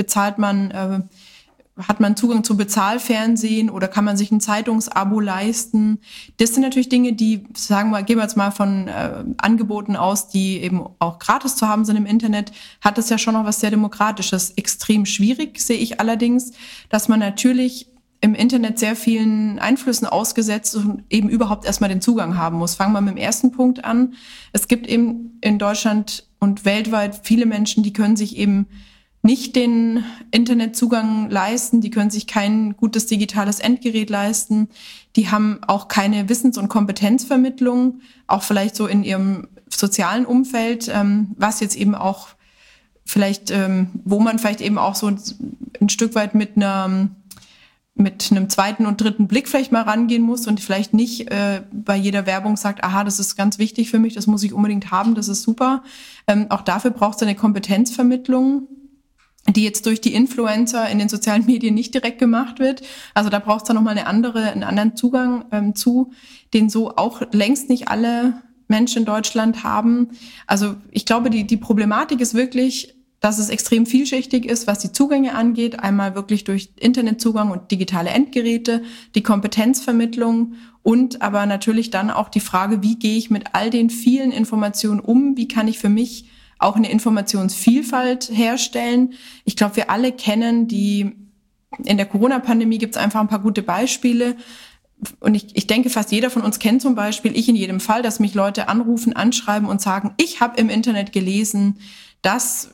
[SPEAKER 3] hat man Zugang zu Bezahlfernsehen oder kann man sich ein Zeitungsabo leisten. Das sind natürlich Dinge, die, gehen wir jetzt mal von Angeboten aus, die eben auch gratis zu haben sind im Internet, hat es ja schon noch was sehr Demokratisches. Extrem schwierig sehe ich allerdings, dass man natürlich im Internet sehr vielen Einflüssen ausgesetzt und eben überhaupt erstmal den Zugang haben muss. Fangen wir mit dem ersten Punkt an. Es gibt eben in Deutschland und weltweit viele Menschen, die können sich eben nicht den Internetzugang leisten, die können sich kein gutes digitales Endgerät leisten, die haben auch keine Wissens- und Kompetenzvermittlung, auch vielleicht so in ihrem sozialen Umfeld, was jetzt eben auch vielleicht, wo man vielleicht eben auch so ein Stück weit mit einem zweiten und dritten Blick vielleicht mal rangehen muss und vielleicht nicht bei jeder Werbung sagt, aha, das ist ganz wichtig für mich, das muss ich unbedingt haben, das ist super. Auch dafür braucht es eine Kompetenzvermittlung, die jetzt durch die Influencer in den sozialen Medien nicht direkt gemacht wird. Also da braucht es dann nochmal einen anderen Zugang zu, den so auch längst nicht alle Menschen in Deutschland haben. Also ich glaube, die Problematik ist wirklich, dass es extrem vielschichtig ist, was die Zugänge angeht. Einmal wirklich durch Internetzugang und digitale Endgeräte, die Kompetenzvermittlung und aber natürlich dann auch die Frage, wie gehe ich mit all den vielen Informationen um? Wie kann ich für mich auch eine Informationsvielfalt herstellen? Ich glaube, wir alle kennen in der Corona-Pandemie gibt es einfach ein paar gute Beispiele. Und ich denke, fast jeder von uns kennt zum Beispiel, ich in jedem Fall, dass mich Leute anrufen, anschreiben und sagen, ich habe im Internet gelesen, dass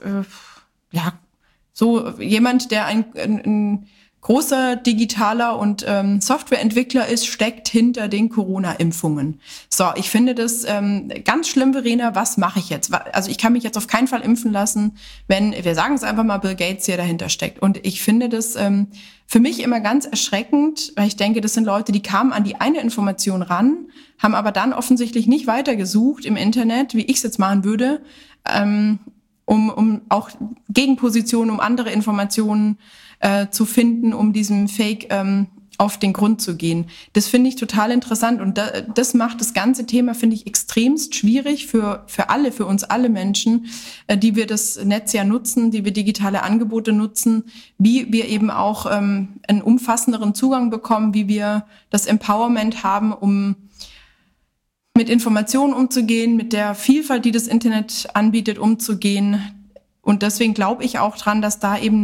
[SPEAKER 3] so jemand, der ein großer digitaler und Softwareentwickler ist, steckt hinter den Corona-Impfungen. So, ich finde das ganz schlimm, Verena. Was mache ich jetzt? Also ich kann mich jetzt auf keinen Fall impfen lassen, wenn, wir sagen es einfach mal, Bill Gates hier dahinter steckt. Und ich finde das für mich immer ganz erschreckend, weil ich denke, das sind Leute, die kamen an die eine Information ran, haben aber dann offensichtlich nicht weitergesucht im Internet, wie ich es jetzt machen würde, um auch Gegenpositionen, um andere Informationen zu finden, um diesem Fake auf den Grund zu gehen. Das finde ich total interessant und das macht das ganze Thema, finde ich, extremst schwierig für uns alle Menschen, die wir das Netz ja nutzen, die wir digitale Angebote nutzen, wie wir eben auch einen umfassenderen Zugang bekommen, wie wir das Empowerment haben, um mit Informationen umzugehen, mit der Vielfalt, die das Internet anbietet, umzugehen. Und deswegen glaube ich auch dran, dass da eben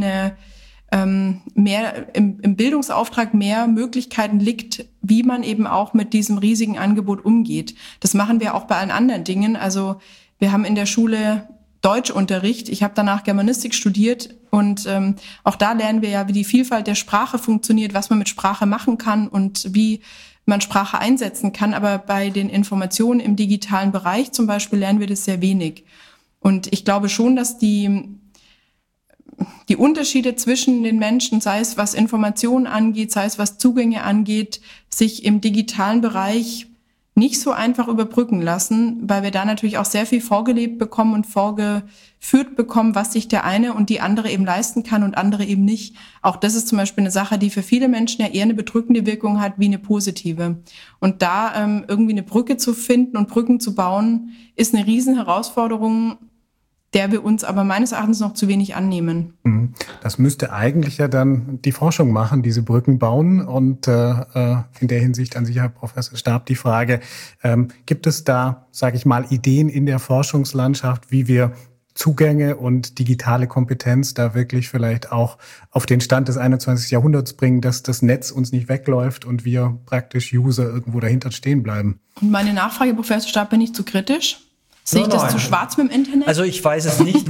[SPEAKER 3] mehr im Bildungsauftrag mehr Möglichkeiten liegt, wie man eben auch mit diesem riesigen Angebot umgeht. Das machen wir auch bei allen anderen Dingen. Also wir haben in der Schule Deutschunterricht. Ich habe danach Germanistik studiert und auch da lernen wir ja, wie die Vielfalt der Sprache funktioniert, was man mit Sprache machen kann und wie man Sprache einsetzen kann. Aber bei den Informationen im digitalen Bereich zum Beispiel lernen wir das sehr wenig. Und ich glaube schon, dass die Unterschiede zwischen den Menschen, sei es was Informationen angeht, sei es was Zugänge angeht, sich im digitalen Bereich nicht so einfach überbrücken lassen, weil wir da natürlich auch sehr viel vorgelebt bekommen und vorgeführt bekommen, was sich der eine und die andere eben leisten kann und andere eben nicht. Auch das ist zum Beispiel eine Sache, die für viele Menschen ja eher eine bedrückende Wirkung hat wie eine positive. Und da irgendwie eine Brücke zu finden und Brücken zu bauen, ist eine Riesenherausforderung, der wir uns aber meines Erachtens noch zu wenig annehmen.
[SPEAKER 2] Das müsste eigentlich ja dann die Forschung machen, diese Brücken bauen. Und in der Hinsicht an Sie, Herr Professor Stab, die Frage, gibt es da, sage ich mal, Ideen in der Forschungslandschaft, wie wir Zugänge und digitale Kompetenz da wirklich vielleicht auch auf den Stand des 21. Jahrhunderts bringen, dass das Netz uns nicht wegläuft und wir praktisch User irgendwo dahinter stehen bleiben?
[SPEAKER 3] Und meine Nachfrage, Professor Stab, bin ich zu kritisch? Sehe ich das zu schwarz mit dem Internet?
[SPEAKER 5] Also ich weiß es nicht,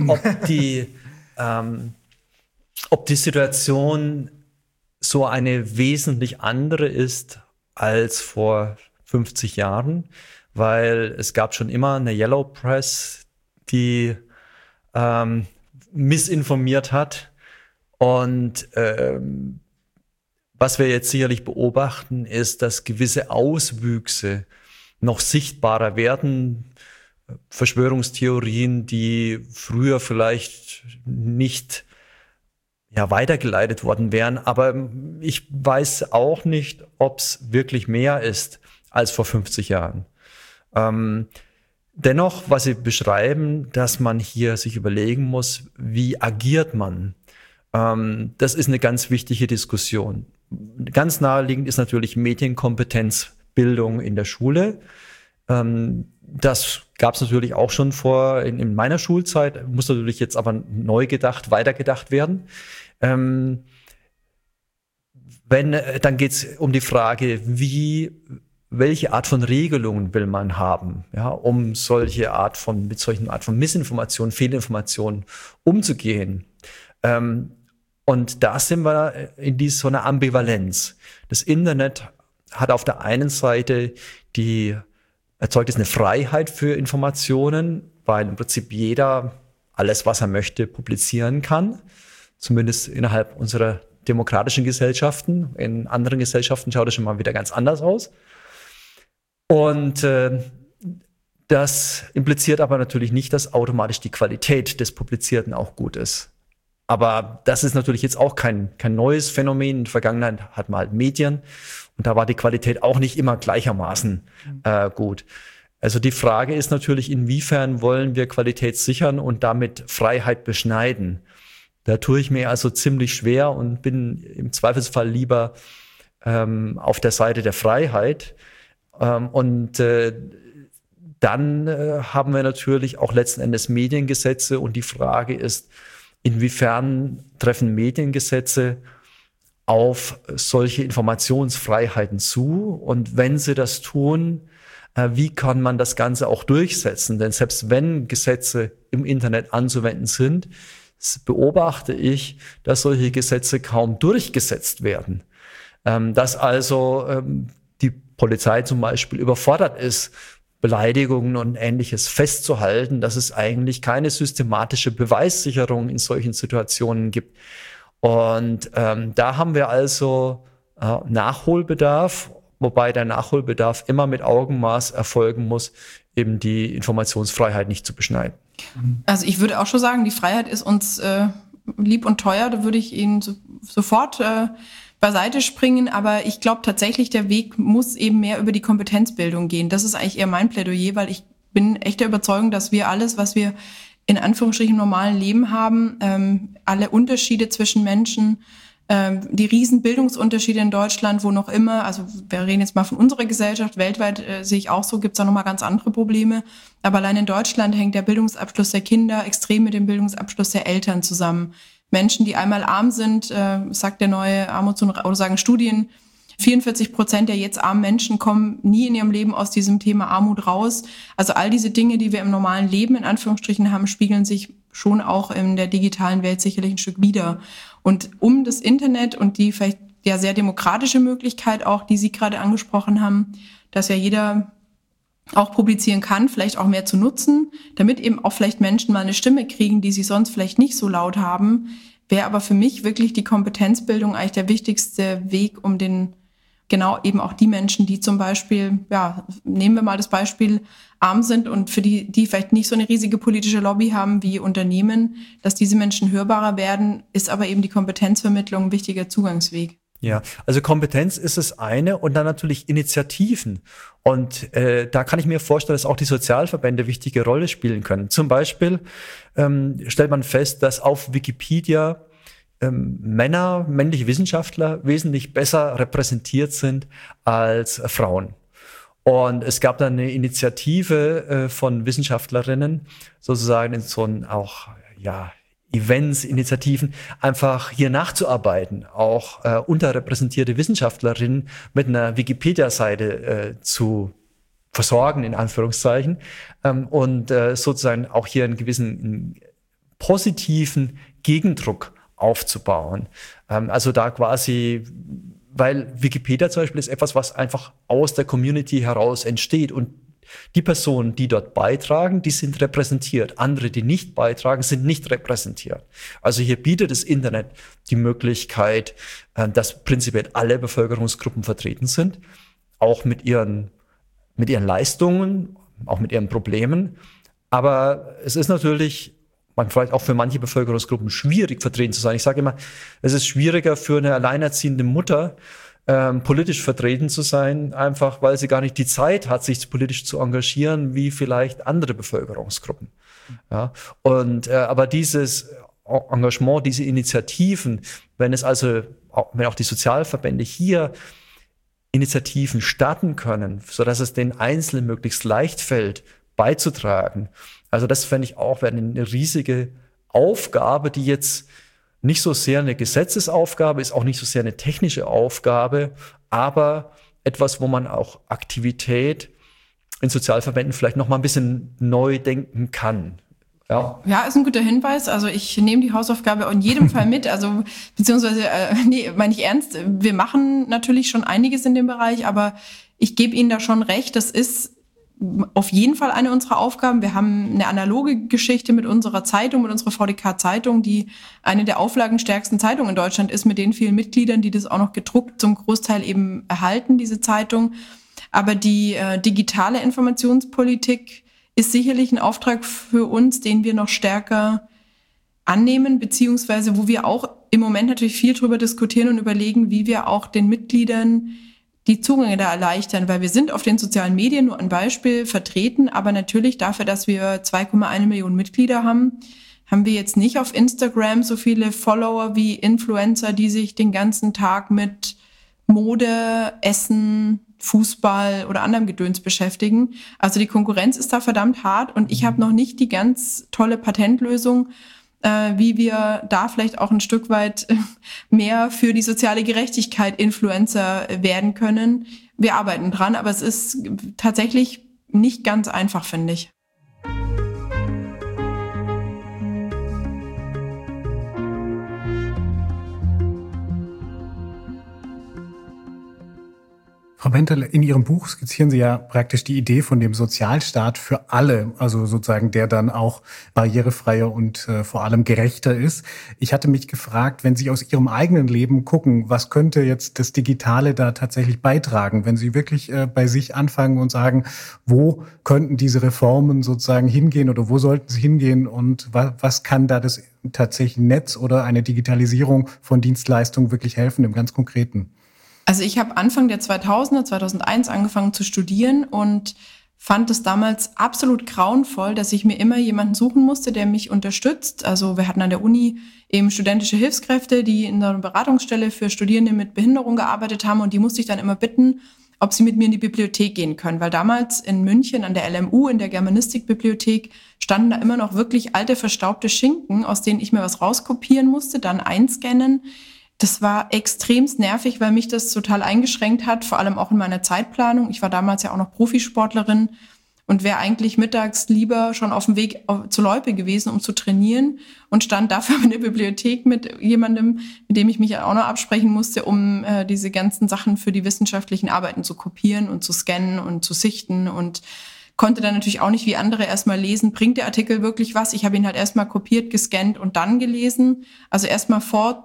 [SPEAKER 5] ob die Situation so eine wesentlich andere ist als vor 50 Jahren, weil es gab schon immer eine Yellow Press, die missinformiert hat. Und was wir jetzt sicherlich beobachten, ist, dass gewisse Auswüchse noch sichtbarer werden. Verschwörungstheorien, die früher vielleicht nicht weitergeleitet worden wären. Aber ich weiß auch nicht, ob es wirklich mehr ist als vor 50 Jahren. Dennoch, was Sie beschreiben, dass man hier sich überlegen muss, wie agiert man? Das ist eine ganz wichtige Diskussion. Ganz naheliegend ist natürlich Medienkompetenzbildung in der Schule. Das gab es natürlich auch schon in meiner Schulzeit, muss natürlich jetzt aber neu gedacht, weitergedacht werden. Dann geht es um die Frage, welche Art von Regelungen will man haben, ja, um mit solchen Art von Missinformation, Fehlinformation umzugehen. Und da sind wir in so einer Ambivalenz. Das Internet hat auf der einen Seite erzeugt es eine Freiheit für Informationen, weil im Prinzip jeder alles, was er möchte, publizieren kann. Zumindest innerhalb unserer demokratischen Gesellschaften. In anderen Gesellschaften schaut es schon mal wieder ganz anders aus. Und das impliziert aber natürlich nicht, dass automatisch die Qualität des Publizierten auch gut ist. Aber das ist natürlich jetzt auch kein neues Phänomen. In der Vergangenheit hat man halt Medien und da war die Qualität auch nicht immer gleichermaßen gut. Also die Frage ist natürlich, inwiefern wollen wir Qualität sichern und damit Freiheit beschneiden? Da tue ich mir also ziemlich schwer und bin im Zweifelsfall lieber auf der Seite der Freiheit. Dann haben wir natürlich auch letzten Endes Mediengesetze und die Frage ist, inwiefern treffen Mediengesetze auf solche Informationsfreiheiten zu? Und wenn sie das tun, wie kann man das Ganze auch durchsetzen? Denn selbst wenn Gesetze im Internet anzuwenden sind, beobachte ich, dass solche Gesetze kaum durchgesetzt werden. Dass also die Polizei zum Beispiel überfordert ist, Beleidigungen und Ähnliches festzuhalten, dass es eigentlich keine systematische Beweissicherung in solchen Situationen gibt. Und da haben wir also Nachholbedarf, wobei der Nachholbedarf immer mit Augenmaß erfolgen muss, eben die Informationsfreiheit nicht zu beschneiden.
[SPEAKER 3] Also ich würde auch schon sagen, die Freiheit ist uns lieb und teuer, da würde ich Ihnen sofort beiseite springen, aber ich glaube tatsächlich, der Weg muss eben mehr über die Kompetenzbildung gehen. Das ist eigentlich eher mein Plädoyer, weil ich bin echt der Überzeugung, dass wir alles, was wir in Anführungsstrichen im normalen Leben haben, alle Unterschiede zwischen Menschen, Die riesen Bildungsunterschiede in Deutschland, wo noch immer, also wir reden jetzt mal von unserer Gesellschaft, weltweit sehe ich auch so, gibt es da nochmal ganz andere Probleme. Aber allein in Deutschland hängt der Bildungsabschluss der Kinder extrem mit dem Bildungsabschluss der Eltern zusammen. Menschen, die einmal arm sind, sagt der neue oder sagen Studien, 44% der jetzt armen Menschen kommen nie in ihrem Leben aus diesem Thema Armut raus. Also all diese Dinge, die wir im normalen Leben in Anführungsstrichen haben, spiegeln sich schon auch in der digitalen Welt sicherlich ein Stück wider. Und um das Internet und die vielleicht ja sehr demokratische Möglichkeit auch, die Sie gerade angesprochen haben, dass ja jeder auch publizieren kann, vielleicht auch mehr zu nutzen, damit eben auch vielleicht Menschen mal eine Stimme kriegen, die sie sonst vielleicht nicht so laut haben, wäre aber für mich wirklich die Kompetenzbildung eigentlich der wichtigste Weg, um genau eben auch die Menschen, die zum Beispiel, ja, nehmen wir mal das Beispiel, arm sind und für die vielleicht nicht so eine riesige politische Lobby haben wie Unternehmen, dass diese Menschen hörbarer werden, ist aber eben die Kompetenzvermittlung ein wichtiger Zugangsweg.
[SPEAKER 5] Ja, also Kompetenz ist das eine und dann natürlich Initiativen. Und da kann ich mir vorstellen, dass auch die Sozialverbände wichtige Rolle spielen können. Zum Beispiel stellt man fest, dass auf Wikipedia männliche Wissenschaftler wesentlich besser repräsentiert sind als Frauen. Und es gab dann eine Initiative von Wissenschaftlerinnen, sozusagen in so ein auch, ja, Events, Initiativen, einfach hier nachzuarbeiten, auch unterrepräsentierte Wissenschaftlerinnen mit einer Wikipedia-Seite zu versorgen, in Anführungszeichen, und sozusagen auch hier einen gewissen positiven Gegendruck aufzubauen. Also da quasi, weil Wikipedia zum Beispiel ist etwas, was einfach aus der Community heraus entsteht und die Personen, die dort beitragen, die sind repräsentiert. Andere, die nicht beitragen, sind nicht repräsentiert. Also hier bietet das Internet die Möglichkeit, dass prinzipiell alle Bevölkerungsgruppen vertreten sind, auch mit ihren Leistungen, auch mit ihren Problemen. Aber es ist natürlich vielleicht auch für manche Bevölkerungsgruppen schwierig vertreten zu sein. Ich sage immer, es ist schwieriger für eine alleinerziehende Mutter, politisch vertreten zu sein, einfach weil sie gar nicht die Zeit hat, sich politisch zu engagieren, wie vielleicht andere Bevölkerungsgruppen. Ja, und aber dieses Engagement, diese Initiativen, wenn auch die Sozialverbände hier Initiativen starten können, so dass es den Einzelnen möglichst leicht fällt, beizutragen. Also das fände ich auch eine riesige Aufgabe, die jetzt nicht so sehr eine Gesetzesaufgabe ist, auch nicht so sehr eine technische Aufgabe, aber etwas, wo man auch Aktivität in Sozialverbänden vielleicht noch mal ein bisschen neu denken kann. Ja,
[SPEAKER 3] ist ein guter Hinweis. Also ich nehme die Hausaufgabe in jedem Fall mit. Also beziehungsweise, meine ich ernst, wir machen natürlich schon einiges in dem Bereich, aber ich gebe Ihnen da schon recht, das ist auf jeden Fall eine unserer Aufgaben. Wir haben eine analoge Geschichte mit unserer Zeitung, mit unserer VDK-Zeitung, die eine der auflagenstärksten Zeitungen in Deutschland ist, mit den vielen Mitgliedern, die das auch noch gedruckt zum Großteil eben erhalten, diese Zeitung. Aber die digitale Informationspolitik ist sicherlich ein Auftrag für uns, den wir noch stärker annehmen, beziehungsweise wo wir auch im Moment natürlich viel drüber diskutieren und überlegen, wie wir auch den Mitgliedern die Zugänge da erleichtern, weil wir sind auf den sozialen Medien nur ein Beispiel vertreten, aber natürlich dafür, dass wir 2,1 Millionen Mitglieder haben wir jetzt nicht auf Instagram so viele Follower wie Influencer, die sich den ganzen Tag mit Mode, Essen, Fußball oder anderem Gedöns beschäftigen. Also die Konkurrenz ist da verdammt hart und ich habe noch nicht die ganz tolle Patentlösung, wie wir da vielleicht auch ein Stück weit mehr für die soziale Gerechtigkeit Influencer werden können. Wir arbeiten dran, aber es ist tatsächlich nicht ganz einfach, finde ich.
[SPEAKER 2] Frau Bentele, in Ihrem Buch skizzieren Sie ja praktisch die Idee von dem Sozialstaat für alle, also sozusagen der dann auch barrierefreier und vor allem gerechter ist. Ich hatte mich gefragt, wenn Sie aus Ihrem eigenen Leben gucken, was könnte jetzt das Digitale da tatsächlich beitragen, wenn Sie wirklich bei sich anfangen und sagen, wo könnten diese Reformen sozusagen hingehen oder wo sollten sie hingehen und was kann da das tatsächlich Netz oder eine Digitalisierung von Dienstleistungen wirklich helfen im ganz Konkreten?
[SPEAKER 3] Also ich habe Anfang der 2000er, 2001 angefangen zu studieren und fand es damals absolut grauenvoll, dass ich mir immer jemanden suchen musste, der mich unterstützt. Also wir hatten an der Uni eben studentische Hilfskräfte, die in einer Beratungsstelle für Studierende mit Behinderung gearbeitet haben und die musste ich dann immer bitten, ob sie mit mir in die Bibliothek gehen können. Weil damals in München an der LMU, in der Germanistikbibliothek, standen da immer noch wirklich alte, verstaubte Schinken, aus denen ich mir was rauskopieren musste, dann einscannen. Das war extremst nervig, weil mich das total eingeschränkt hat, vor allem auch in meiner Zeitplanung. Ich war damals ja auch noch Profisportlerin und wäre eigentlich mittags lieber schon auf dem Weg zur Loipe gewesen, um zu trainieren und stand dafür in der Bibliothek mit jemandem, mit dem ich mich auch noch absprechen musste, um diese ganzen Sachen für die wissenschaftlichen Arbeiten zu kopieren und zu scannen und zu sichten und konnte dann natürlich auch nicht wie andere erstmal lesen, bringt der Artikel wirklich was? Ich habe ihn halt erstmal kopiert, gescannt und dann gelesen. Also erstmal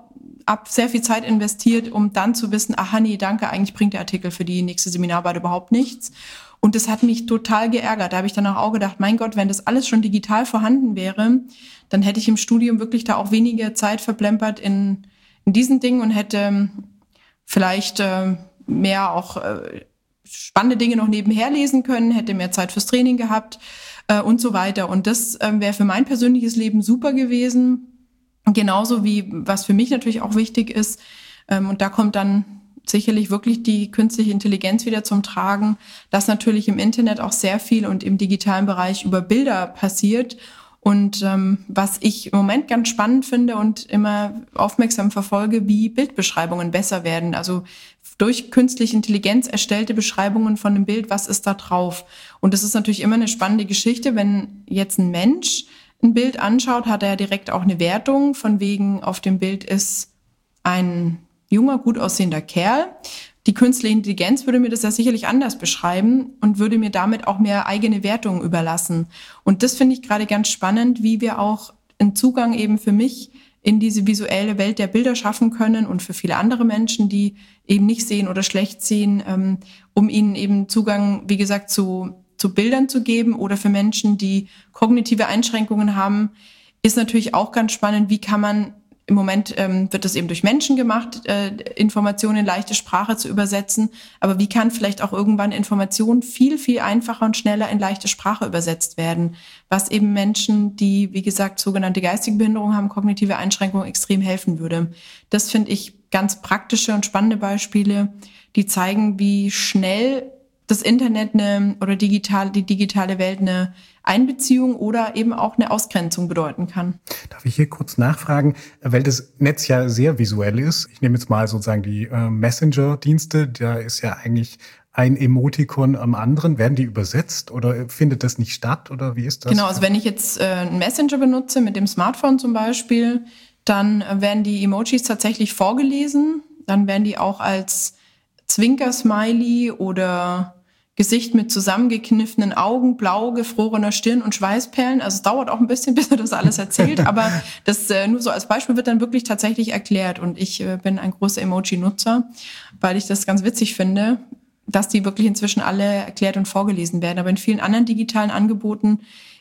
[SPEAKER 3] ab sehr viel Zeit investiert, um dann zu wissen, aha, nee, danke, eigentlich bringt der Artikel für die nächste Seminararbeit überhaupt nichts. Und das hat mich total geärgert. Da habe ich dann auch gedacht, mein Gott, wenn das alles schon digital vorhanden wäre, dann hätte ich im Studium wirklich da auch weniger Zeit verplempert in diesen Dingen und hätte vielleicht mehr auch spannende Dinge noch nebenher lesen können, hätte mehr Zeit fürs Training gehabt und so weiter. Und das wäre für mein persönliches Leben super gewesen. Genauso wie, was für mich natürlich auch wichtig ist, und da kommt dann sicherlich wirklich die künstliche Intelligenz wieder zum Tragen, dass natürlich im Internet auch sehr viel und im digitalen Bereich über Bilder passiert. Und was ich im Moment ganz spannend finde und immer aufmerksam verfolge, wie Bildbeschreibungen besser werden. Also durch künstliche Intelligenz erstellte Beschreibungen von einem Bild, was ist da drauf? Und das ist natürlich immer eine spannende Geschichte, wenn jetzt ein Mensch ein Bild anschaut, hat er direkt auch eine Wertung, von wegen auf dem Bild ist ein junger, gut aussehender Kerl. Die künstliche Intelligenz würde mir das ja sicherlich anders beschreiben und würde mir damit auch mehr eigene Wertungen überlassen. Und das finde ich gerade ganz spannend, wie wir auch einen Zugang eben für mich in diese visuelle Welt der Bilder schaffen können und für viele andere Menschen, die eben nicht sehen oder schlecht sehen, um ihnen eben Zugang, wie gesagt, zu Bildern zu geben oder für Menschen, die kognitive Einschränkungen haben, ist natürlich auch ganz spannend, wie kann man, im Moment wird das eben durch Menschen gemacht, Informationen in leichte Sprache zu übersetzen, aber wie kann vielleicht auch irgendwann Informationen viel, viel einfacher und schneller in leichte Sprache übersetzt werden, was eben Menschen, die, wie gesagt, sogenannte geistige Behinderung haben, kognitive Einschränkungen extrem helfen würde. Das finde ich ganz praktische und spannende Beispiele, die zeigen, wie schnell das Internet die digitale Welt eine Einbeziehung oder eben auch eine Ausgrenzung bedeuten kann.
[SPEAKER 2] Darf ich hier kurz nachfragen, weil das Netz ja sehr visuell ist. Ich nehme jetzt mal sozusagen die Messenger-Dienste, da ist ja eigentlich ein Emotikon am anderen. Werden die übersetzt oder findet das nicht statt oder wie ist das?
[SPEAKER 3] Genau, also wenn ich jetzt einen Messenger benutze, mit dem Smartphone zum Beispiel, dann werden die Emojis tatsächlich vorgelesen. Dann werden die auch als Zwinker-Smiley oder Gesicht mit zusammengekniffenen Augen, blau gefrorener Stirn und Schweißperlen. Also es dauert auch ein bisschen, bis er das alles erzählt, aber das nur so als Beispiel wird dann wirklich tatsächlich erklärt. Und ich bin ein großer Emoji-Nutzer, weil ich das ganz witzig finde, dass die wirklich inzwischen alle erklärt und vorgelesen werden. Aber in vielen anderen digitalen Angeboten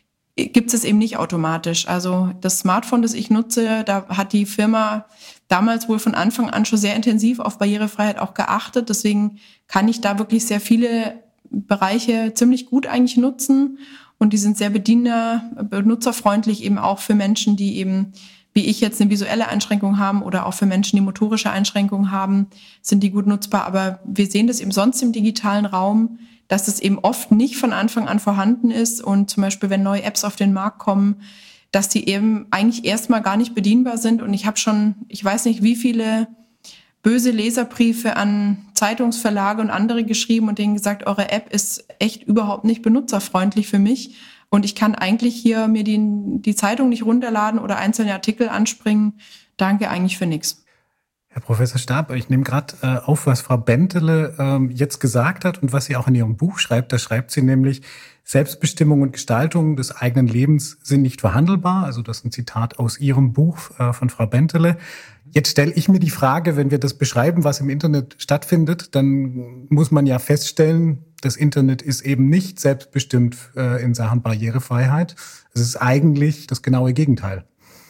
[SPEAKER 3] gibt es eben nicht automatisch. Also das Smartphone, das ich nutze, da hat die Firma damals wohl von Anfang an schon sehr intensiv auf Barrierefreiheit auch geachtet. Deswegen kann ich da wirklich sehr viele Bereiche ziemlich gut eigentlich nutzen und die sind sehr benutzerfreundlich eben auch für Menschen, die eben, wie ich jetzt, eine visuelle Einschränkung haben oder auch für Menschen, die motorische Einschränkungen haben, sind die gut nutzbar. Aber wir sehen das eben sonst im digitalen Raum, dass es eben oft nicht von Anfang an vorhanden ist und zum Beispiel, wenn neue Apps auf den Markt kommen, dass die eben eigentlich erstmal gar nicht bedienbar sind. Und ich habe schon, ich weiß nicht, wie viele böse Leserbriefe an Zeitungsverlage und andere geschrieben und denen gesagt, eure App ist echt überhaupt nicht benutzerfreundlich für mich. Und ich kann eigentlich hier mir die Zeitung nicht runterladen oder einzelne Artikel anspringen. Danke eigentlich für nichts.
[SPEAKER 2] Herr Professor Stab, ich nehme gerade auf, was Frau Bentele jetzt gesagt hat und was sie auch in ihrem Buch schreibt. Da schreibt sie nämlich, Selbstbestimmung und Gestaltung des eigenen Lebens sind nicht verhandelbar. Also das ist ein Zitat aus ihrem Buch von Frau Bentele. Jetzt stelle ich mir die Frage, wenn wir das beschreiben, was im Internet stattfindet, dann muss man ja feststellen, das Internet ist eben nicht selbstbestimmt in Sachen Barrierefreiheit. Es ist eigentlich das genaue Gegenteil.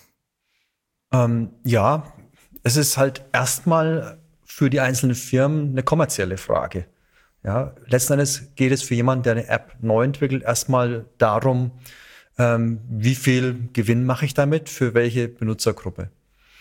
[SPEAKER 5] Ja, es ist halt erstmal für die einzelnen Firmen eine kommerzielle Frage. Ja, letzten Endes geht es für jemanden, der eine App neu entwickelt, erstmal darum, wie viel Gewinn mache ich damit, für welche Benutzergruppe.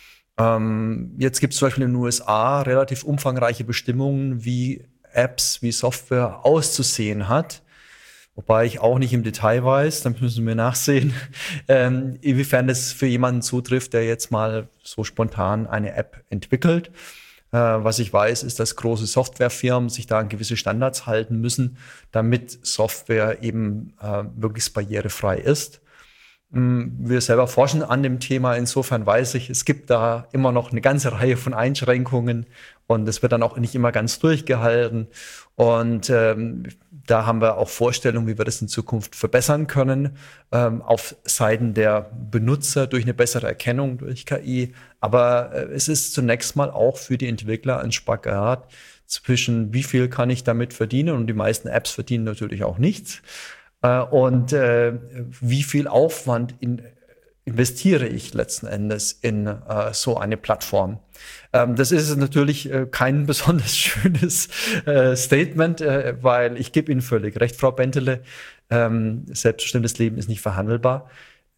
[SPEAKER 5] Jetzt gibt es zum Beispiel in den USA relativ umfangreiche Bestimmungen, wie Apps, wie Software auszusehen hat. Wobei ich auch nicht im Detail weiß, dann müssen wir nachsehen, inwiefern das für jemanden zutrifft, der jetzt mal so spontan eine App entwickelt. Was ich weiß, ist, dass große Softwarefirmen sich da an gewisse Standards halten müssen, damit Software eben möglichst barrierefrei ist. Wir selber forschen an dem Thema. Insofern weiß ich, es gibt da immer noch eine ganze Reihe von Einschränkungen und es wird dann auch nicht immer ganz durchgehalten. Und da haben wir auch Vorstellungen, wie wir das in Zukunft verbessern können, auf Seiten der Benutzer durch eine bessere Erkennung durch KI. Aber es ist zunächst mal auch für die Entwickler ein Spagat zwischen, wie viel kann ich damit verdienen, und die meisten Apps verdienen natürlich auch nichts, und wie viel Aufwand investiere ich letzten Endes in so eine Plattform. Das ist natürlich kein besonders schönes Statement, weil ich gebe Ihnen völlig recht, Frau Bentele, selbstbestimmtes Leben ist nicht verhandelbar.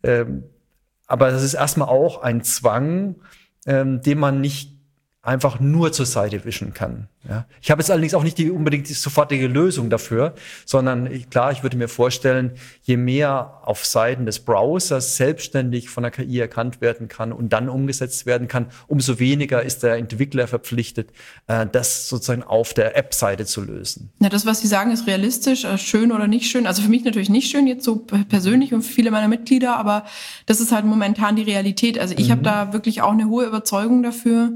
[SPEAKER 5] Aber das ist erstmal auch ein Zwang, den man nicht einfach nur zur Seite wischen kann. Ja. Ich habe jetzt allerdings auch nicht unbedingt die sofortige Lösung dafür, sondern klar, ich würde mir vorstellen, je mehr auf Seiten des Browsers selbstständig von der KI erkannt werden kann und dann umgesetzt werden kann, umso weniger ist der Entwickler verpflichtet, das sozusagen auf der App-Seite zu lösen.
[SPEAKER 3] Ja, das, was Sie sagen, ist realistisch, schön oder nicht schön. Also für mich natürlich nicht schön, jetzt so persönlich und für viele meiner Mitglieder, aber das ist halt momentan die Realität. Also ich habe da wirklich auch eine hohe Überzeugung dafür,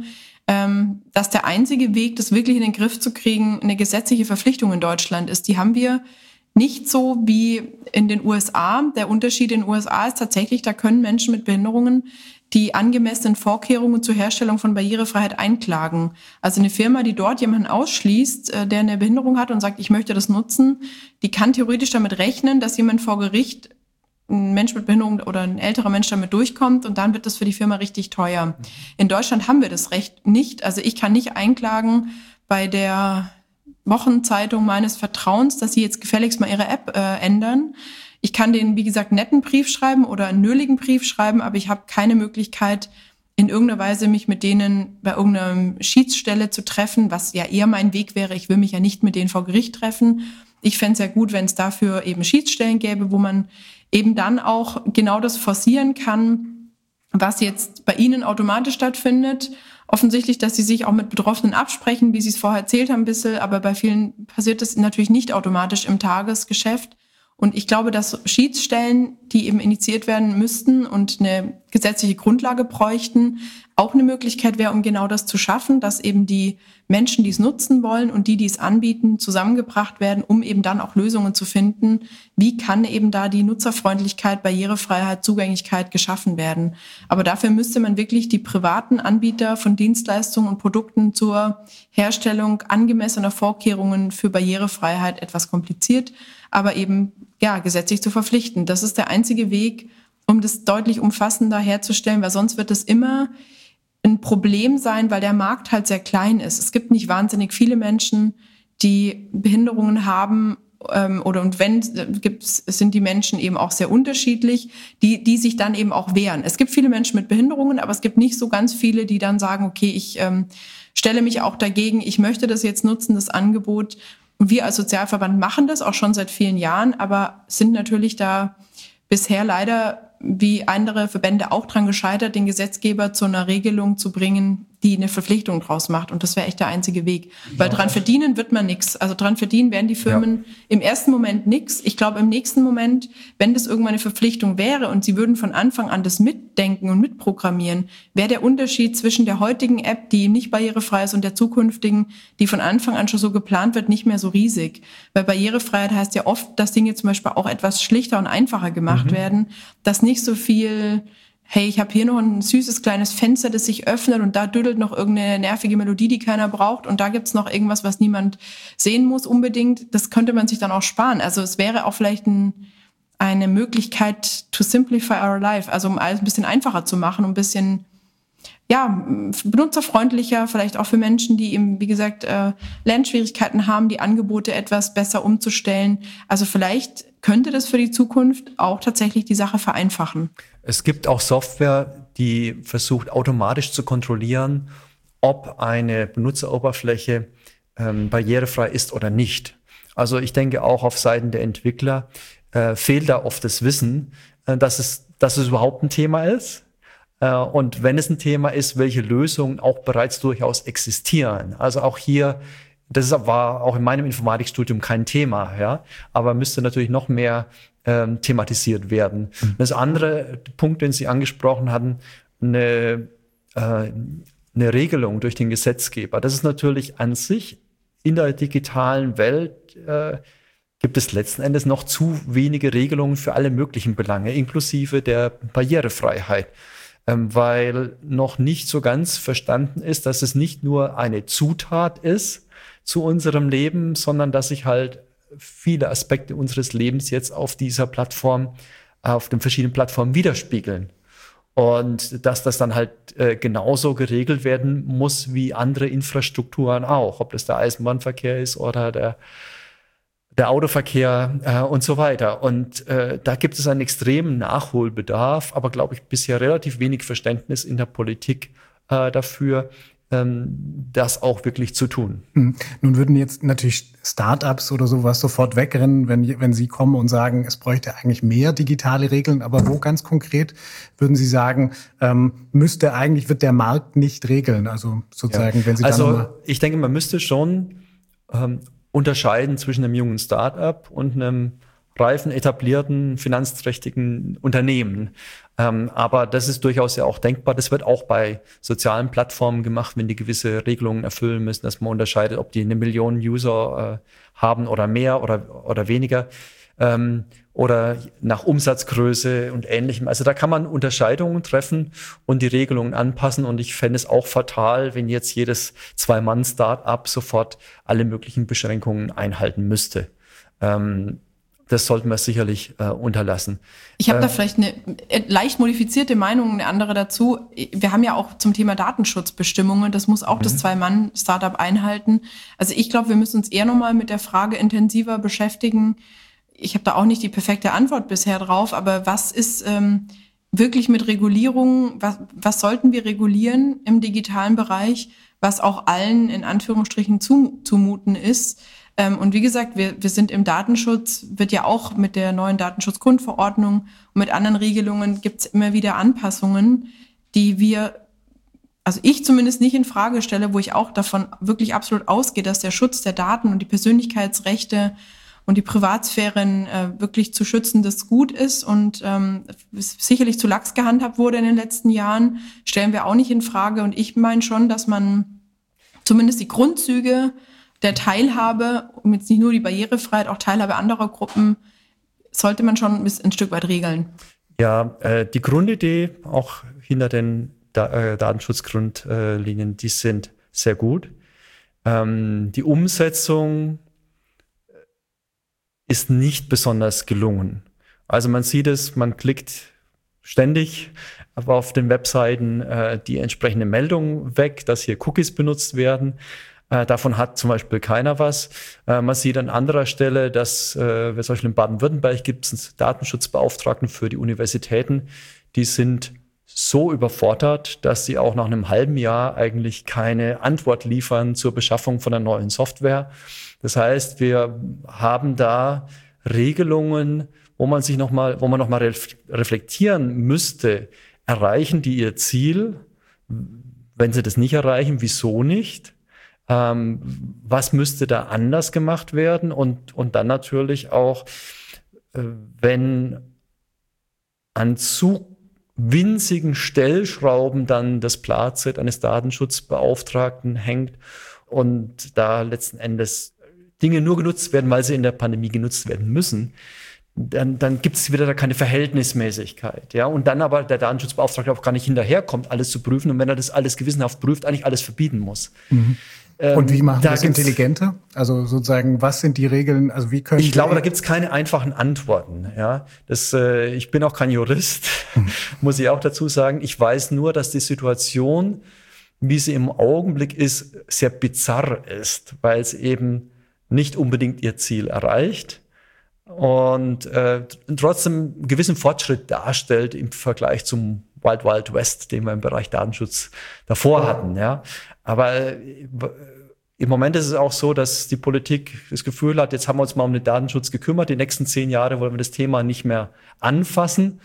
[SPEAKER 3] dass der einzige Weg, das wirklich in den Griff zu kriegen, eine gesetzliche Verpflichtung in Deutschland ist. Die haben wir nicht so wie in den USA. Der Unterschied in den USA ist tatsächlich, da können Menschen mit Behinderungen die angemessenen Vorkehrungen zur Herstellung von Barrierefreiheit einklagen. Also eine Firma, die dort jemanden ausschließt, der eine Behinderung hat und sagt, ich möchte das nutzen, die kann theoretisch damit rechnen, dass jemand vor Gericht, ein Mensch mit Behinderung oder ein älterer Mensch damit durchkommt, und dann wird das für die Firma richtig teuer. In Deutschland haben wir das Recht nicht. Also ich kann nicht einklagen bei der Wochenzeitung meines Vertrauens, dass sie jetzt gefälligst mal ihre App ändern. Ich kann denen, wie gesagt, einen netten Brief schreiben oder einen nöligen Brief schreiben, aber ich habe keine Möglichkeit, in irgendeiner Weise mich mit denen bei irgendeiner Schiedsstelle zu treffen, was ja eher mein Weg wäre. Ich will mich ja nicht mit denen vor Gericht treffen. Ich fände es ja gut, wenn es dafür eben Schiedsstellen gäbe, wo man eben dann auch genau das forcieren kann, was jetzt bei Ihnen automatisch stattfindet. Offensichtlich, dass Sie sich auch mit Betroffenen absprechen, wie Sie es vorher erzählt haben, ein bisschen, aber bei vielen passiert das natürlich nicht automatisch im Tagesgeschäft. Und ich glaube, dass Schiedsstellen, die eben initiiert werden müssten und eine gesetzliche Grundlage bräuchten, auch eine Möglichkeit wäre, um genau das zu schaffen, dass eben die Menschen, die es nutzen wollen und die es anbieten, zusammengebracht werden, um eben dann auch Lösungen zu finden. Wie kann eben da die Nutzerfreundlichkeit, Barrierefreiheit, Zugänglichkeit geschaffen werden? Aber dafür müsste man wirklich die privaten Anbieter von Dienstleistungen und Produkten zur Herstellung angemessener Vorkehrungen für Barrierefreiheit, etwas kompliziert, aber eben ja gesetzlich zu verpflichten. Das ist der einzige Weg, um das deutlich umfassender herzustellen, weil sonst wird es immer ein Problem sein, weil der Markt halt sehr klein ist. Es gibt nicht wahnsinnig viele Menschen, die Behinderungen haben, und wenn sind die Menschen eben auch sehr unterschiedlich, die sich dann eben auch wehren. Es gibt viele Menschen mit Behinderungen, aber es gibt nicht so ganz viele, die dann sagen, okay, ich stelle mich auch dagegen, ich möchte das jetzt nutzen, das Angebot. Und wir als Sozialverband machen das auch schon seit vielen Jahren, aber sind natürlich da bisher leider wie andere Verbände auch dran gescheitert, den Gesetzgeber zu einer Regelung zu bringen, die eine Verpflichtung draus macht. Und das wäre echt der einzige Weg. Weil dran verdienen wird man nichts. Also dran verdienen werden die Firmen im ersten Moment nichts. Ich glaube, im nächsten Moment, wenn das irgendwann eine Verpflichtung wäre und sie würden von Anfang an das mitdenken und mitprogrammieren, wäre der Unterschied zwischen der heutigen App, die nicht barrierefrei ist, und der zukünftigen, die von Anfang an schon so geplant wird, nicht mehr so riesig. Weil Barrierefreiheit heißt ja oft, dass Dinge zum Beispiel auch etwas schlichter und einfacher gemacht werden, dass nicht so viel, hey, ich habe hier noch ein süßes kleines Fenster, das sich öffnet und da düdelt noch irgendeine nervige Melodie, die keiner braucht, und da gibt's noch irgendwas, was niemand sehen muss unbedingt. Das könnte man sich dann auch sparen. Also es wäre auch vielleicht eine Möglichkeit to simplify our life, also um alles ein bisschen einfacher zu machen, um ein bisschen benutzerfreundlicher, vielleicht auch für Menschen, die eben, wie gesagt, Lernschwierigkeiten haben, die Angebote etwas besser umzustellen. Also vielleicht könnte das für die Zukunft auch tatsächlich die Sache vereinfachen.
[SPEAKER 5] Es gibt auch Software, die versucht automatisch zu kontrollieren, ob eine Benutzeroberfläche barrierefrei ist oder nicht. Also ich denke auch auf Seiten der Entwickler fehlt da oft das Wissen, dass es überhaupt ein Thema ist. Und wenn es ein Thema ist, welche Lösungen auch bereits durchaus existieren. Also auch hier, war auch in meinem Informatikstudium kein Thema, ja, aber müsste natürlich noch mehr thematisiert werden. Das andere Punkt, den Sie angesprochen hatten, eine Regelung durch den Gesetzgeber. Das ist natürlich an sich in der digitalen Welt gibt es letzten Endes noch zu wenige Regelungen für alle möglichen Belange, inklusive der Barrierefreiheit. Weil noch nicht so ganz verstanden ist, dass es nicht nur eine Zutat ist zu unserem Leben, sondern dass sich halt viele Aspekte unseres Lebens jetzt auf dieser Plattform, auf den verschiedenen Plattformen widerspiegeln. Und dass das dann halt genauso geregelt werden muss wie andere Infrastrukturen auch, ob das der Eisenbahnverkehr ist oder der Autoverkehr und so weiter. Und da gibt es einen extremen Nachholbedarf, aber glaube ich bisher relativ wenig Verständnis in der Politik dafür, das auch wirklich zu tun.
[SPEAKER 2] Nun würden jetzt natürlich Startups oder sowas sofort wegrennen, wenn Sie kommen und sagen, es bräuchte eigentlich mehr digitale Regeln. Aber wo ganz konkret würden Sie sagen, wird der Markt nicht regeln? Also sozusagen, wenn Sie
[SPEAKER 5] ich denke, man müsste schon unterscheiden zwischen einem jungen Start-up und einem reifen, etablierten, finanzträchtigen Unternehmen. Aber das ist durchaus ja auch denkbar. Das wird auch bei sozialen Plattformen gemacht, wenn die gewisse Regelungen erfüllen müssen, dass man unterscheidet, ob die 1 Million User haben oder mehr oder weniger. Oder nach Umsatzgröße und Ähnlichem. Also da kann man Unterscheidungen treffen und die Regelungen anpassen. Und ich fände es auch fatal, wenn jetzt jedes 2-Mann-Start-up sofort alle möglichen Beschränkungen einhalten müsste. Das sollten wir sicherlich unterlassen.
[SPEAKER 3] Ich habe da vielleicht eine leicht modifizierte Meinung, eine andere dazu. Wir haben ja auch zum Thema Datenschutzbestimmungen. Das muss auch das 2-Mann-Startup einhalten. Also ich glaube, wir müssen uns eher nochmal mit der Frage intensiver beschäftigen. Ich habe da auch nicht die perfekte Antwort bisher drauf, aber was ist wirklich mit Regulierung, was sollten wir regulieren im digitalen Bereich, was auch allen in Anführungsstrichen zumuten ist? Und wie gesagt, wir sind im Datenschutz, wird ja auch mit der neuen Datenschutzgrundverordnung und mit anderen Regelungen gibt's immer wieder Anpassungen, die also ich zumindest nicht in Frage stelle, wo ich auch davon wirklich absolut ausgehe, dass der Schutz der Daten und die Persönlichkeitsrechte und die Privatsphären wirklich zu schützen, das gut ist und sicherlich zu lax gehandhabt wurde in den letzten Jahren, stellen wir auch nicht in Frage. Und ich meine schon, dass man zumindest die Grundzüge der Teilhabe, um jetzt nicht nur die Barrierefreiheit, auch Teilhabe anderer Gruppen, sollte man schon ein Stück weit regeln.
[SPEAKER 5] Ja, die Grundidee auch hinter den Datenschutzgrundlinien, die sind sehr gut. Die Umsetzung ist nicht besonders gelungen. Also man sieht es, man klickt ständig aber auf den Webseiten die entsprechende Meldung weg, dass hier Cookies benutzt werden. Davon hat zum Beispiel keiner was. Man sieht an anderer Stelle, dass zum Beispiel in Baden-Württemberg gibt es einen Datenschutzbeauftragten für die Universitäten. Die sind so überfordert, dass sie auch nach einem halben Jahr eigentlich keine Antwort liefern zur Beschaffung von einer neuen Software. Das heißt, wir haben da Regelungen, wo man nochmal reflektieren müsste, erreichen die ihr Ziel? Wenn sie das nicht erreichen, wieso nicht? Was müsste da anders gemacht werden? Und dann natürlich auch, wenn an zu winzigen Stellschrauben dann das Platzett eines Datenschutzbeauftragten hängt und da letzten Endes Dinge nur genutzt werden, weil sie in der Pandemie genutzt werden müssen, dann gibt es wieder da keine Verhältnismäßigkeit. Ja? Und dann aber der Datenschutzbeauftragte auch gar nicht hinterherkommt, alles zu prüfen. Und wenn er das alles gewissenhaft prüft, eigentlich alles verbieten muss.
[SPEAKER 2] Mhm. Und wie machen wir das intelligenter? Also sozusagen, was sind die Regeln? Also wie können
[SPEAKER 5] Ich glaube, da gibt es keine einfachen Antworten. Ja, ich bin auch kein Jurist, muss ich auch dazu sagen. Ich weiß nur, dass die Situation, wie sie im Augenblick ist, sehr bizarr ist, weil es eben nicht unbedingt ihr Ziel erreicht und trotzdem einen gewissen Fortschritt darstellt im Vergleich zum Wild Wild West, den wir im Bereich Datenschutz davor hatten. Ja. Aber im Moment ist es auch so, dass die Politik das Gefühl hat, jetzt haben wir uns mal um den Datenschutz gekümmert, die nächsten 10 Jahre wollen wir das Thema nicht mehr anfassen.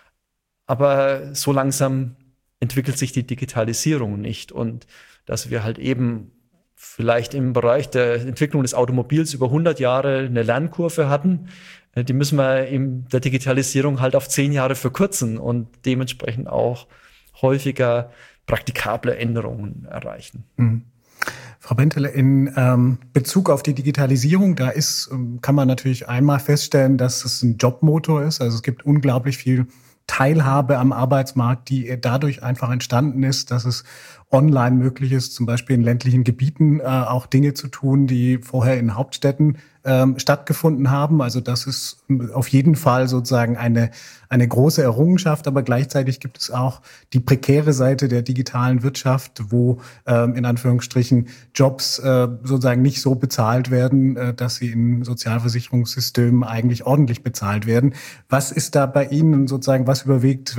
[SPEAKER 5] Aber so langsam entwickelt sich die Digitalisierung nicht. Und dass wir halt eben vielleicht im Bereich der Entwicklung des Automobils über 100 Jahre eine Lernkurve hatten, die müssen wir in der Digitalisierung halt auf 10 Jahre verkürzen und dementsprechend auch häufiger praktikable Änderungen erreichen.
[SPEAKER 2] Mhm. Frau Bentele, in Bezug auf die Digitalisierung, kann man natürlich einmal feststellen, dass es ein Jobmotor ist. Also es gibt unglaublich viel Teilhabe am Arbeitsmarkt, die dadurch einfach entstanden ist, dass es online möglich ist, zum Beispiel in ländlichen Gebieten auch Dinge zu tun, die vorher in Hauptstädten stattgefunden haben. Also das ist auf jeden Fall sozusagen eine große Errungenschaft, aber gleichzeitig gibt es auch die prekäre Seite der digitalen Wirtschaft, wo in Anführungsstrichen Jobs sozusagen nicht so bezahlt werden, dass sie in Sozialversicherungssystemen eigentlich ordentlich bezahlt werden. Was ist da bei Ihnen sozusagen, was überwiegt,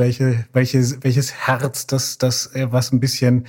[SPEAKER 2] welches Herz, das was ein bisschen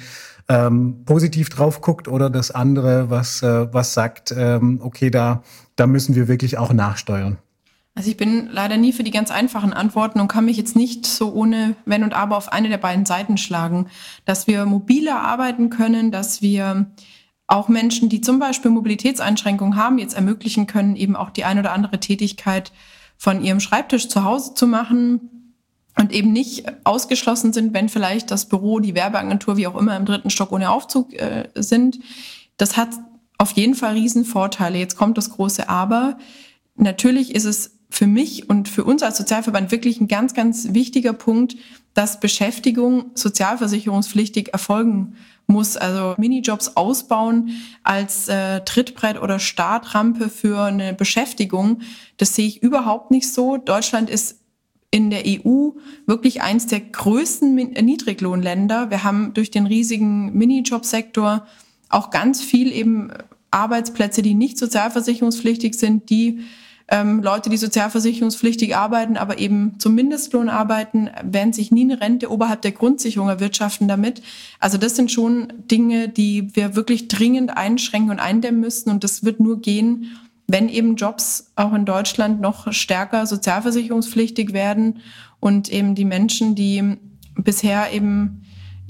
[SPEAKER 2] positiv drauf guckt oder das andere, was sagt, okay, da müssen wir wirklich auch nachsteuern?
[SPEAKER 3] Also ich bin leider nie für die ganz einfachen Antworten und kann mich jetzt nicht so ohne Wenn und Aber auf eine der beiden Seiten schlagen. Dass wir mobiler arbeiten können, dass wir auch Menschen, die zum Beispiel Mobilitätseinschränkungen haben, jetzt ermöglichen können, eben auch die ein oder andere Tätigkeit von ihrem Schreibtisch zu Hause zu machen und eben nicht ausgeschlossen sind, wenn vielleicht das Büro, die Werbeagentur, wie auch immer, im 3. Stock ohne Aufzug sind. Das hat auf jeden Fall Riesenvorteile. Jetzt kommt das große Aber. Natürlich ist es für mich und für uns als Sozialverband wirklich ein ganz, ganz wichtiger Punkt, dass Beschäftigung sozialversicherungspflichtig erfolgen muss. Also Minijobs ausbauen als Trittbrett oder Startrampe für eine Beschäftigung, das sehe ich überhaupt nicht so. Deutschland ist in der EU wirklich eins der größten Niedriglohnländer. Wir haben durch den riesigen Minijobsektor auch ganz viel eben Arbeitsplätze, die nicht sozialversicherungspflichtig sind, die Leute, die sozialversicherungspflichtig arbeiten, aber eben zum Mindestlohn arbeiten, werden sich nie eine Rente oberhalb der Grundsicherung erwirtschaften damit. Also das sind schon Dinge, die wir wirklich dringend einschränken und eindämmen müssen. Und das wird nur gehen, wenn eben Jobs auch in Deutschland noch stärker sozialversicherungspflichtig werden und eben die Menschen, die bisher eben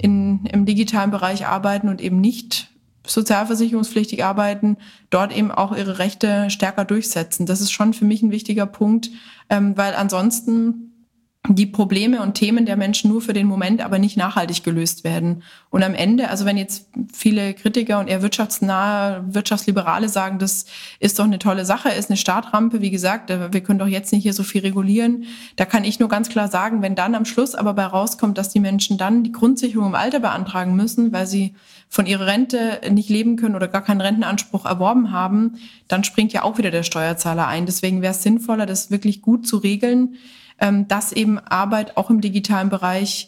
[SPEAKER 3] im digitalen Bereich arbeiten und eben nicht sozialversicherungspflichtig arbeiten, dort eben auch ihre Rechte stärker durchsetzen. Das ist schon für mich ein wichtiger Punkt, weil ansonsten die Probleme und Themen der Menschen nur für den Moment, aber nicht nachhaltig gelöst werden. Und am Ende, also wenn jetzt viele Kritiker und eher wirtschaftsnahe, wirtschaftsliberale sagen, das ist doch eine tolle Sache, ist eine Startrampe, wie gesagt, wir können doch jetzt nicht hier so viel regulieren. Da kann ich nur ganz klar sagen, wenn dann am Schluss aber bei rauskommt, dass die Menschen dann die Grundsicherung im Alter beantragen müssen, weil sie von ihrer Rente nicht leben können oder gar keinen Rentenanspruch erworben haben, dann springt ja auch wieder der Steuerzahler ein. Deswegen wäre es sinnvoller, das wirklich gut zu regeln, dass eben Arbeit auch im digitalen Bereich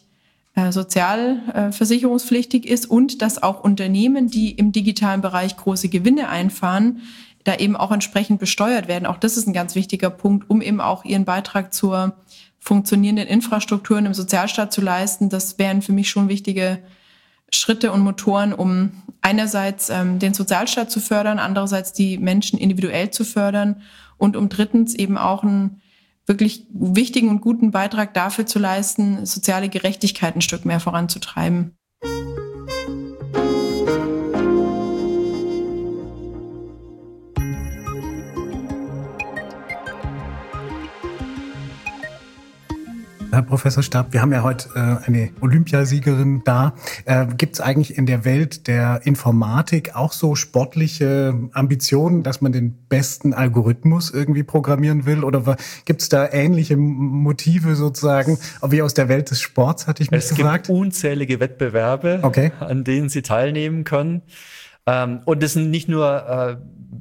[SPEAKER 3] sozialversicherungspflichtig ist und dass auch Unternehmen, die im digitalen Bereich große Gewinne einfahren, da eben auch entsprechend besteuert werden. Auch das ist ein ganz wichtiger Punkt, um eben auch ihren Beitrag zur funktionierenden Infrastrukturen im Sozialstaat zu leisten. Das wären für mich schon wichtige Schritte und Motoren, um einerseits den Sozialstaat zu fördern, andererseits die Menschen individuell zu fördern und um drittens eben auch einen wirklich wichtigen und guten Beitrag dafür zu leisten, soziale Gerechtigkeit ein Stück mehr voranzutreiben.
[SPEAKER 2] Herr Professor Staab, wir haben ja heute eine Olympiasiegerin da. Gibt es eigentlich in der Welt der Informatik auch so sportliche Ambitionen, dass man den besten Algorithmus irgendwie programmieren will? Oder gibt es da ähnliche Motive sozusagen, wie aus der Welt des Sports, hatte ich mich gefragt?
[SPEAKER 5] Es gibt unzählige Wettbewerbe, an denen Sie teilnehmen können. Und es sind nicht nur,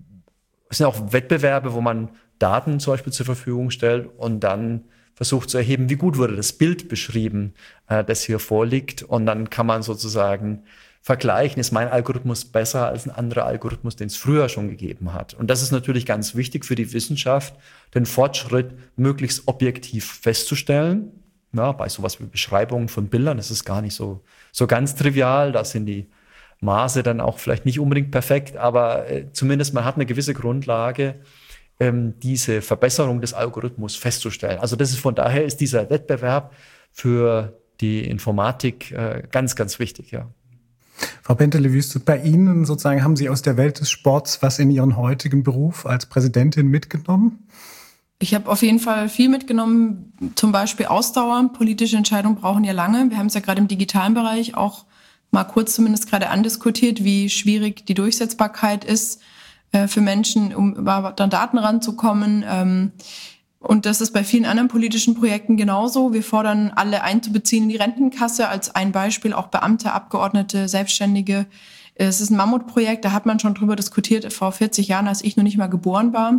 [SPEAKER 5] es sind auch Wettbewerbe, wo man Daten zum Beispiel zur Verfügung stellt und dann versucht zu erheben, wie gut wurde das Bild beschrieben, das hier vorliegt. Und dann kann man sozusagen vergleichen, ist mein Algorithmus besser als ein anderer Algorithmus, den es früher schon gegeben hat. Und das ist natürlich ganz wichtig für die Wissenschaft, den Fortschritt möglichst objektiv festzustellen. Ja, bei sowas wie Beschreibungen von Bildern, das ist gar nicht so ganz trivial. Da sind die Maße dann auch vielleicht nicht unbedingt perfekt, aber zumindest man hat eine gewisse Grundlage, diese Verbesserung des Algorithmus festzustellen. Also von daher ist dieser Wettbewerb für die Informatik ganz, ganz wichtig, ja.
[SPEAKER 2] Frau Bentele-Wüste, bei Ihnen sozusagen haben Sie aus der Welt des Sports was in Ihren heutigen Beruf als Präsidentin mitgenommen?
[SPEAKER 3] Ich habe auf jeden Fall viel mitgenommen, zum Beispiel Ausdauer. Politische Entscheidungen brauchen ja lange. Wir haben es ja gerade im digitalen Bereich auch mal kurz zumindest gerade andiskutiert, wie schwierig die Durchsetzbarkeit ist für Menschen, um überhaupt an Daten ranzukommen. Und das ist bei vielen anderen politischen Projekten genauso. Wir fordern alle einzubeziehen in die Rentenkasse, als ein Beispiel auch Beamte, Abgeordnete, Selbstständige. Es ist ein Mammutprojekt, da hat man schon drüber diskutiert vor 40 Jahren, als ich noch nicht mal geboren war.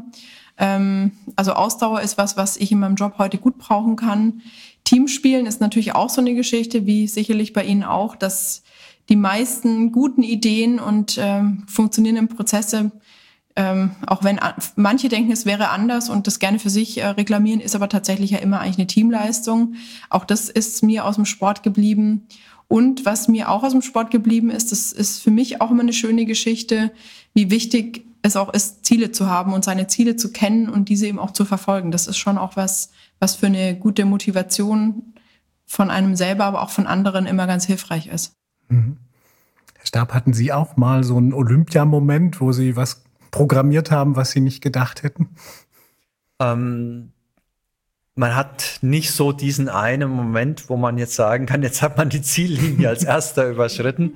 [SPEAKER 3] Also Ausdauer ist was ich in meinem Job heute gut brauchen kann. Teamspielen ist natürlich auch so eine Geschichte, wie sicherlich bei Ihnen auch, dass die meisten guten Ideen und funktionierenden Prozesse, auch wenn manche denken, es wäre anders und das gerne für sich reklamieren, ist aber tatsächlich ja immer eigentlich eine Teamleistung. Auch das ist mir aus dem Sport geblieben. Und was mir auch aus dem Sport geblieben ist, das ist für mich auch immer eine schöne Geschichte, wie wichtig es auch ist, Ziele zu haben und seine Ziele zu kennen und diese eben auch zu verfolgen. Das ist schon auch was für eine gute Motivation von einem selber, aber auch von anderen immer ganz hilfreich ist.
[SPEAKER 2] Mhm. Herr Staab, hatten Sie auch mal so einen Olympiamoment, wo Sie was programmiert haben, was Sie nicht gedacht hätten?
[SPEAKER 5] Man hat nicht so diesen einen Moment, wo man jetzt sagen kann, jetzt hat man die Ziellinie als erster überschritten.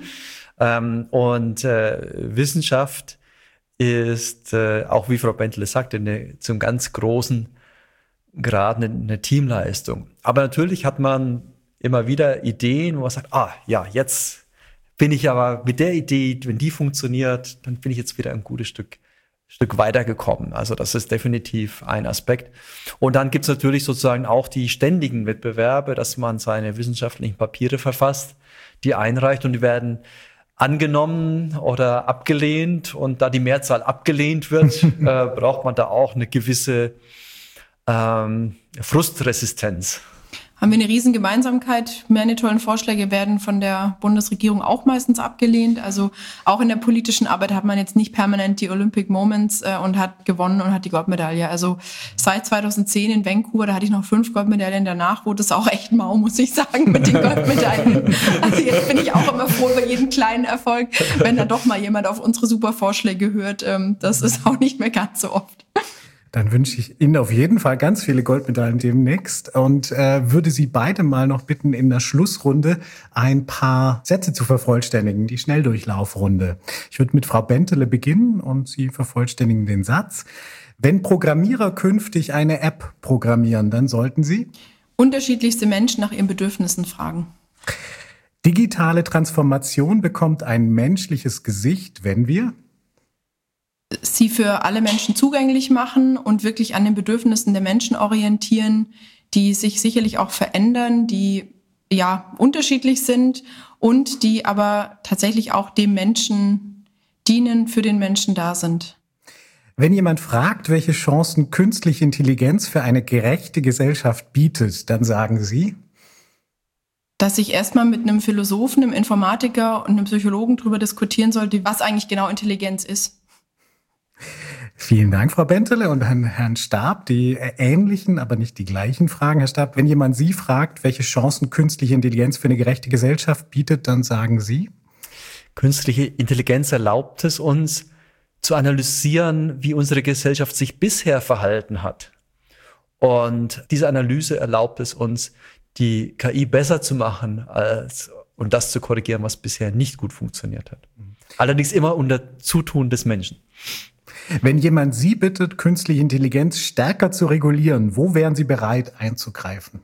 [SPEAKER 5] Wissenschaft ist, auch wie Frau Bentele sagte, zum ganz großen Grad eine Teamleistung. Aber natürlich hat man immer wieder Ideen, wo man sagt, jetzt bin ich aber mit der Idee, wenn die funktioniert, dann bin ich jetzt wieder ein gutes Stück weitergekommen. Also das ist definitiv ein Aspekt. Und dann gibt's natürlich sozusagen auch die ständigen Wettbewerbe, dass man seine wissenschaftlichen Papiere verfasst, die einreicht und die werden angenommen oder abgelehnt. Und da die Mehrzahl abgelehnt wird, braucht man da auch eine gewisse Frustresistenz.
[SPEAKER 3] Haben wir eine riesen Gemeinsamkeit. Meine tollen Vorschläge werden von der Bundesregierung auch meistens abgelehnt. Also auch in der politischen Arbeit hat man jetzt nicht permanent die Olympic Moments und hat gewonnen und hat die Goldmedaille. Also seit 2010 in Vancouver, da hatte ich noch 5 Goldmedaillen. Danach wurde es auch echt mau, muss ich sagen, mit den Goldmedaillen. Also jetzt bin ich auch immer froh über jeden kleinen Erfolg, wenn da doch mal jemand auf unsere super Vorschläge hört. Das ist auch nicht mehr ganz so oft.
[SPEAKER 2] Dann wünsche ich Ihnen auf jeden Fall ganz viele Goldmedaillen demnächst und würde Sie beide mal noch bitten, in der Schlussrunde ein paar Sätze zu vervollständigen, die Schnelldurchlaufrunde. Ich würde mit Frau Bentele beginnen und Sie vervollständigen den Satz. Wenn Programmierer künftig eine App programmieren, dann sollten sie
[SPEAKER 3] unterschiedlichste Menschen nach ihren Bedürfnissen fragen.
[SPEAKER 2] Digitale Transformation bekommt ein menschliches Gesicht, wenn wir
[SPEAKER 3] sie für alle Menschen zugänglich machen und wirklich an den Bedürfnissen der Menschen orientieren, die sich sicherlich auch verändern, die ja unterschiedlich sind und die aber tatsächlich auch dem Menschen dienen, für den Menschen da sind.
[SPEAKER 2] Wenn jemand fragt, welche Chancen künstliche Intelligenz für eine gerechte Gesellschaft bietet, dann sagen Sie,
[SPEAKER 3] dass ich erstmal mit einem Philosophen, einem Informatiker und einem Psychologen darüber diskutieren sollte, was eigentlich genau Intelligenz ist.
[SPEAKER 2] Vielen Dank, Frau Bentele, und an Herrn Staab die ähnlichen, aber nicht die gleichen Fragen. Herr Staab, wenn jemand Sie fragt, welche Chancen künstliche Intelligenz für eine gerechte Gesellschaft bietet, dann sagen Sie?
[SPEAKER 5] Künstliche Intelligenz erlaubt es uns, zu analysieren, wie unsere Gesellschaft sich bisher verhalten hat. Und diese Analyse erlaubt es uns, die KI besser zu machen und das zu korrigieren, was bisher nicht gut funktioniert hat. Allerdings immer unter Zutun des Menschen.
[SPEAKER 2] Wenn jemand Sie bittet, künstliche Intelligenz stärker zu regulieren, wo wären Sie bereit einzugreifen?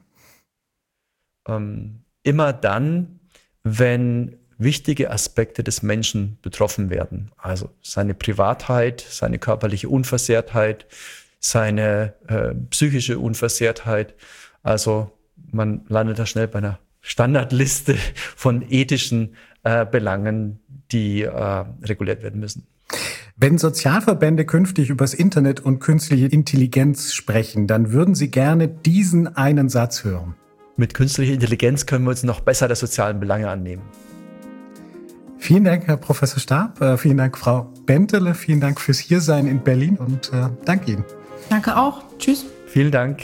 [SPEAKER 5] Immer dann, wenn wichtige Aspekte des Menschen betroffen werden. Also seine Privatheit, seine körperliche Unversehrtheit, seine psychische Unversehrtheit. Also man landet da schnell bei einer Standardliste von ethischen Belangen, die reguliert werden müssen.
[SPEAKER 2] Wenn Sozialverbände künftig über das Internet und künstliche Intelligenz sprechen, dann würden Sie gerne diesen einen Satz hören.
[SPEAKER 5] Mit künstlicher Intelligenz können wir uns noch besser der sozialen Belange annehmen.
[SPEAKER 2] Vielen Dank, Herr Professor Staab. Vielen Dank, Frau Bentele. Vielen Dank fürs Hiersein in Berlin und danke Ihnen.
[SPEAKER 3] Danke auch. Tschüss.
[SPEAKER 5] Vielen Dank.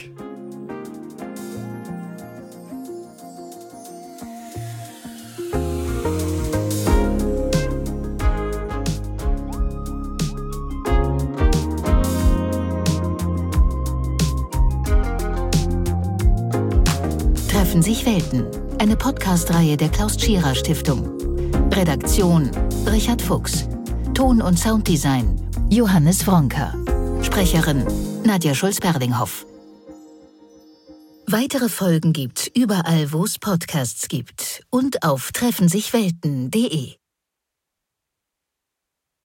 [SPEAKER 1] Treffen sich Welten. Eine Podcast-Reihe der Klaus-Tschira-Stiftung. Redaktion Richard Fuchs. Ton- und Sounddesign Johannes Wronker. Sprecherin Nadja Schulz-Perlinghoff. Weitere Folgen gibt's überall, wo es Podcasts gibt und auf treffensichwelten.de.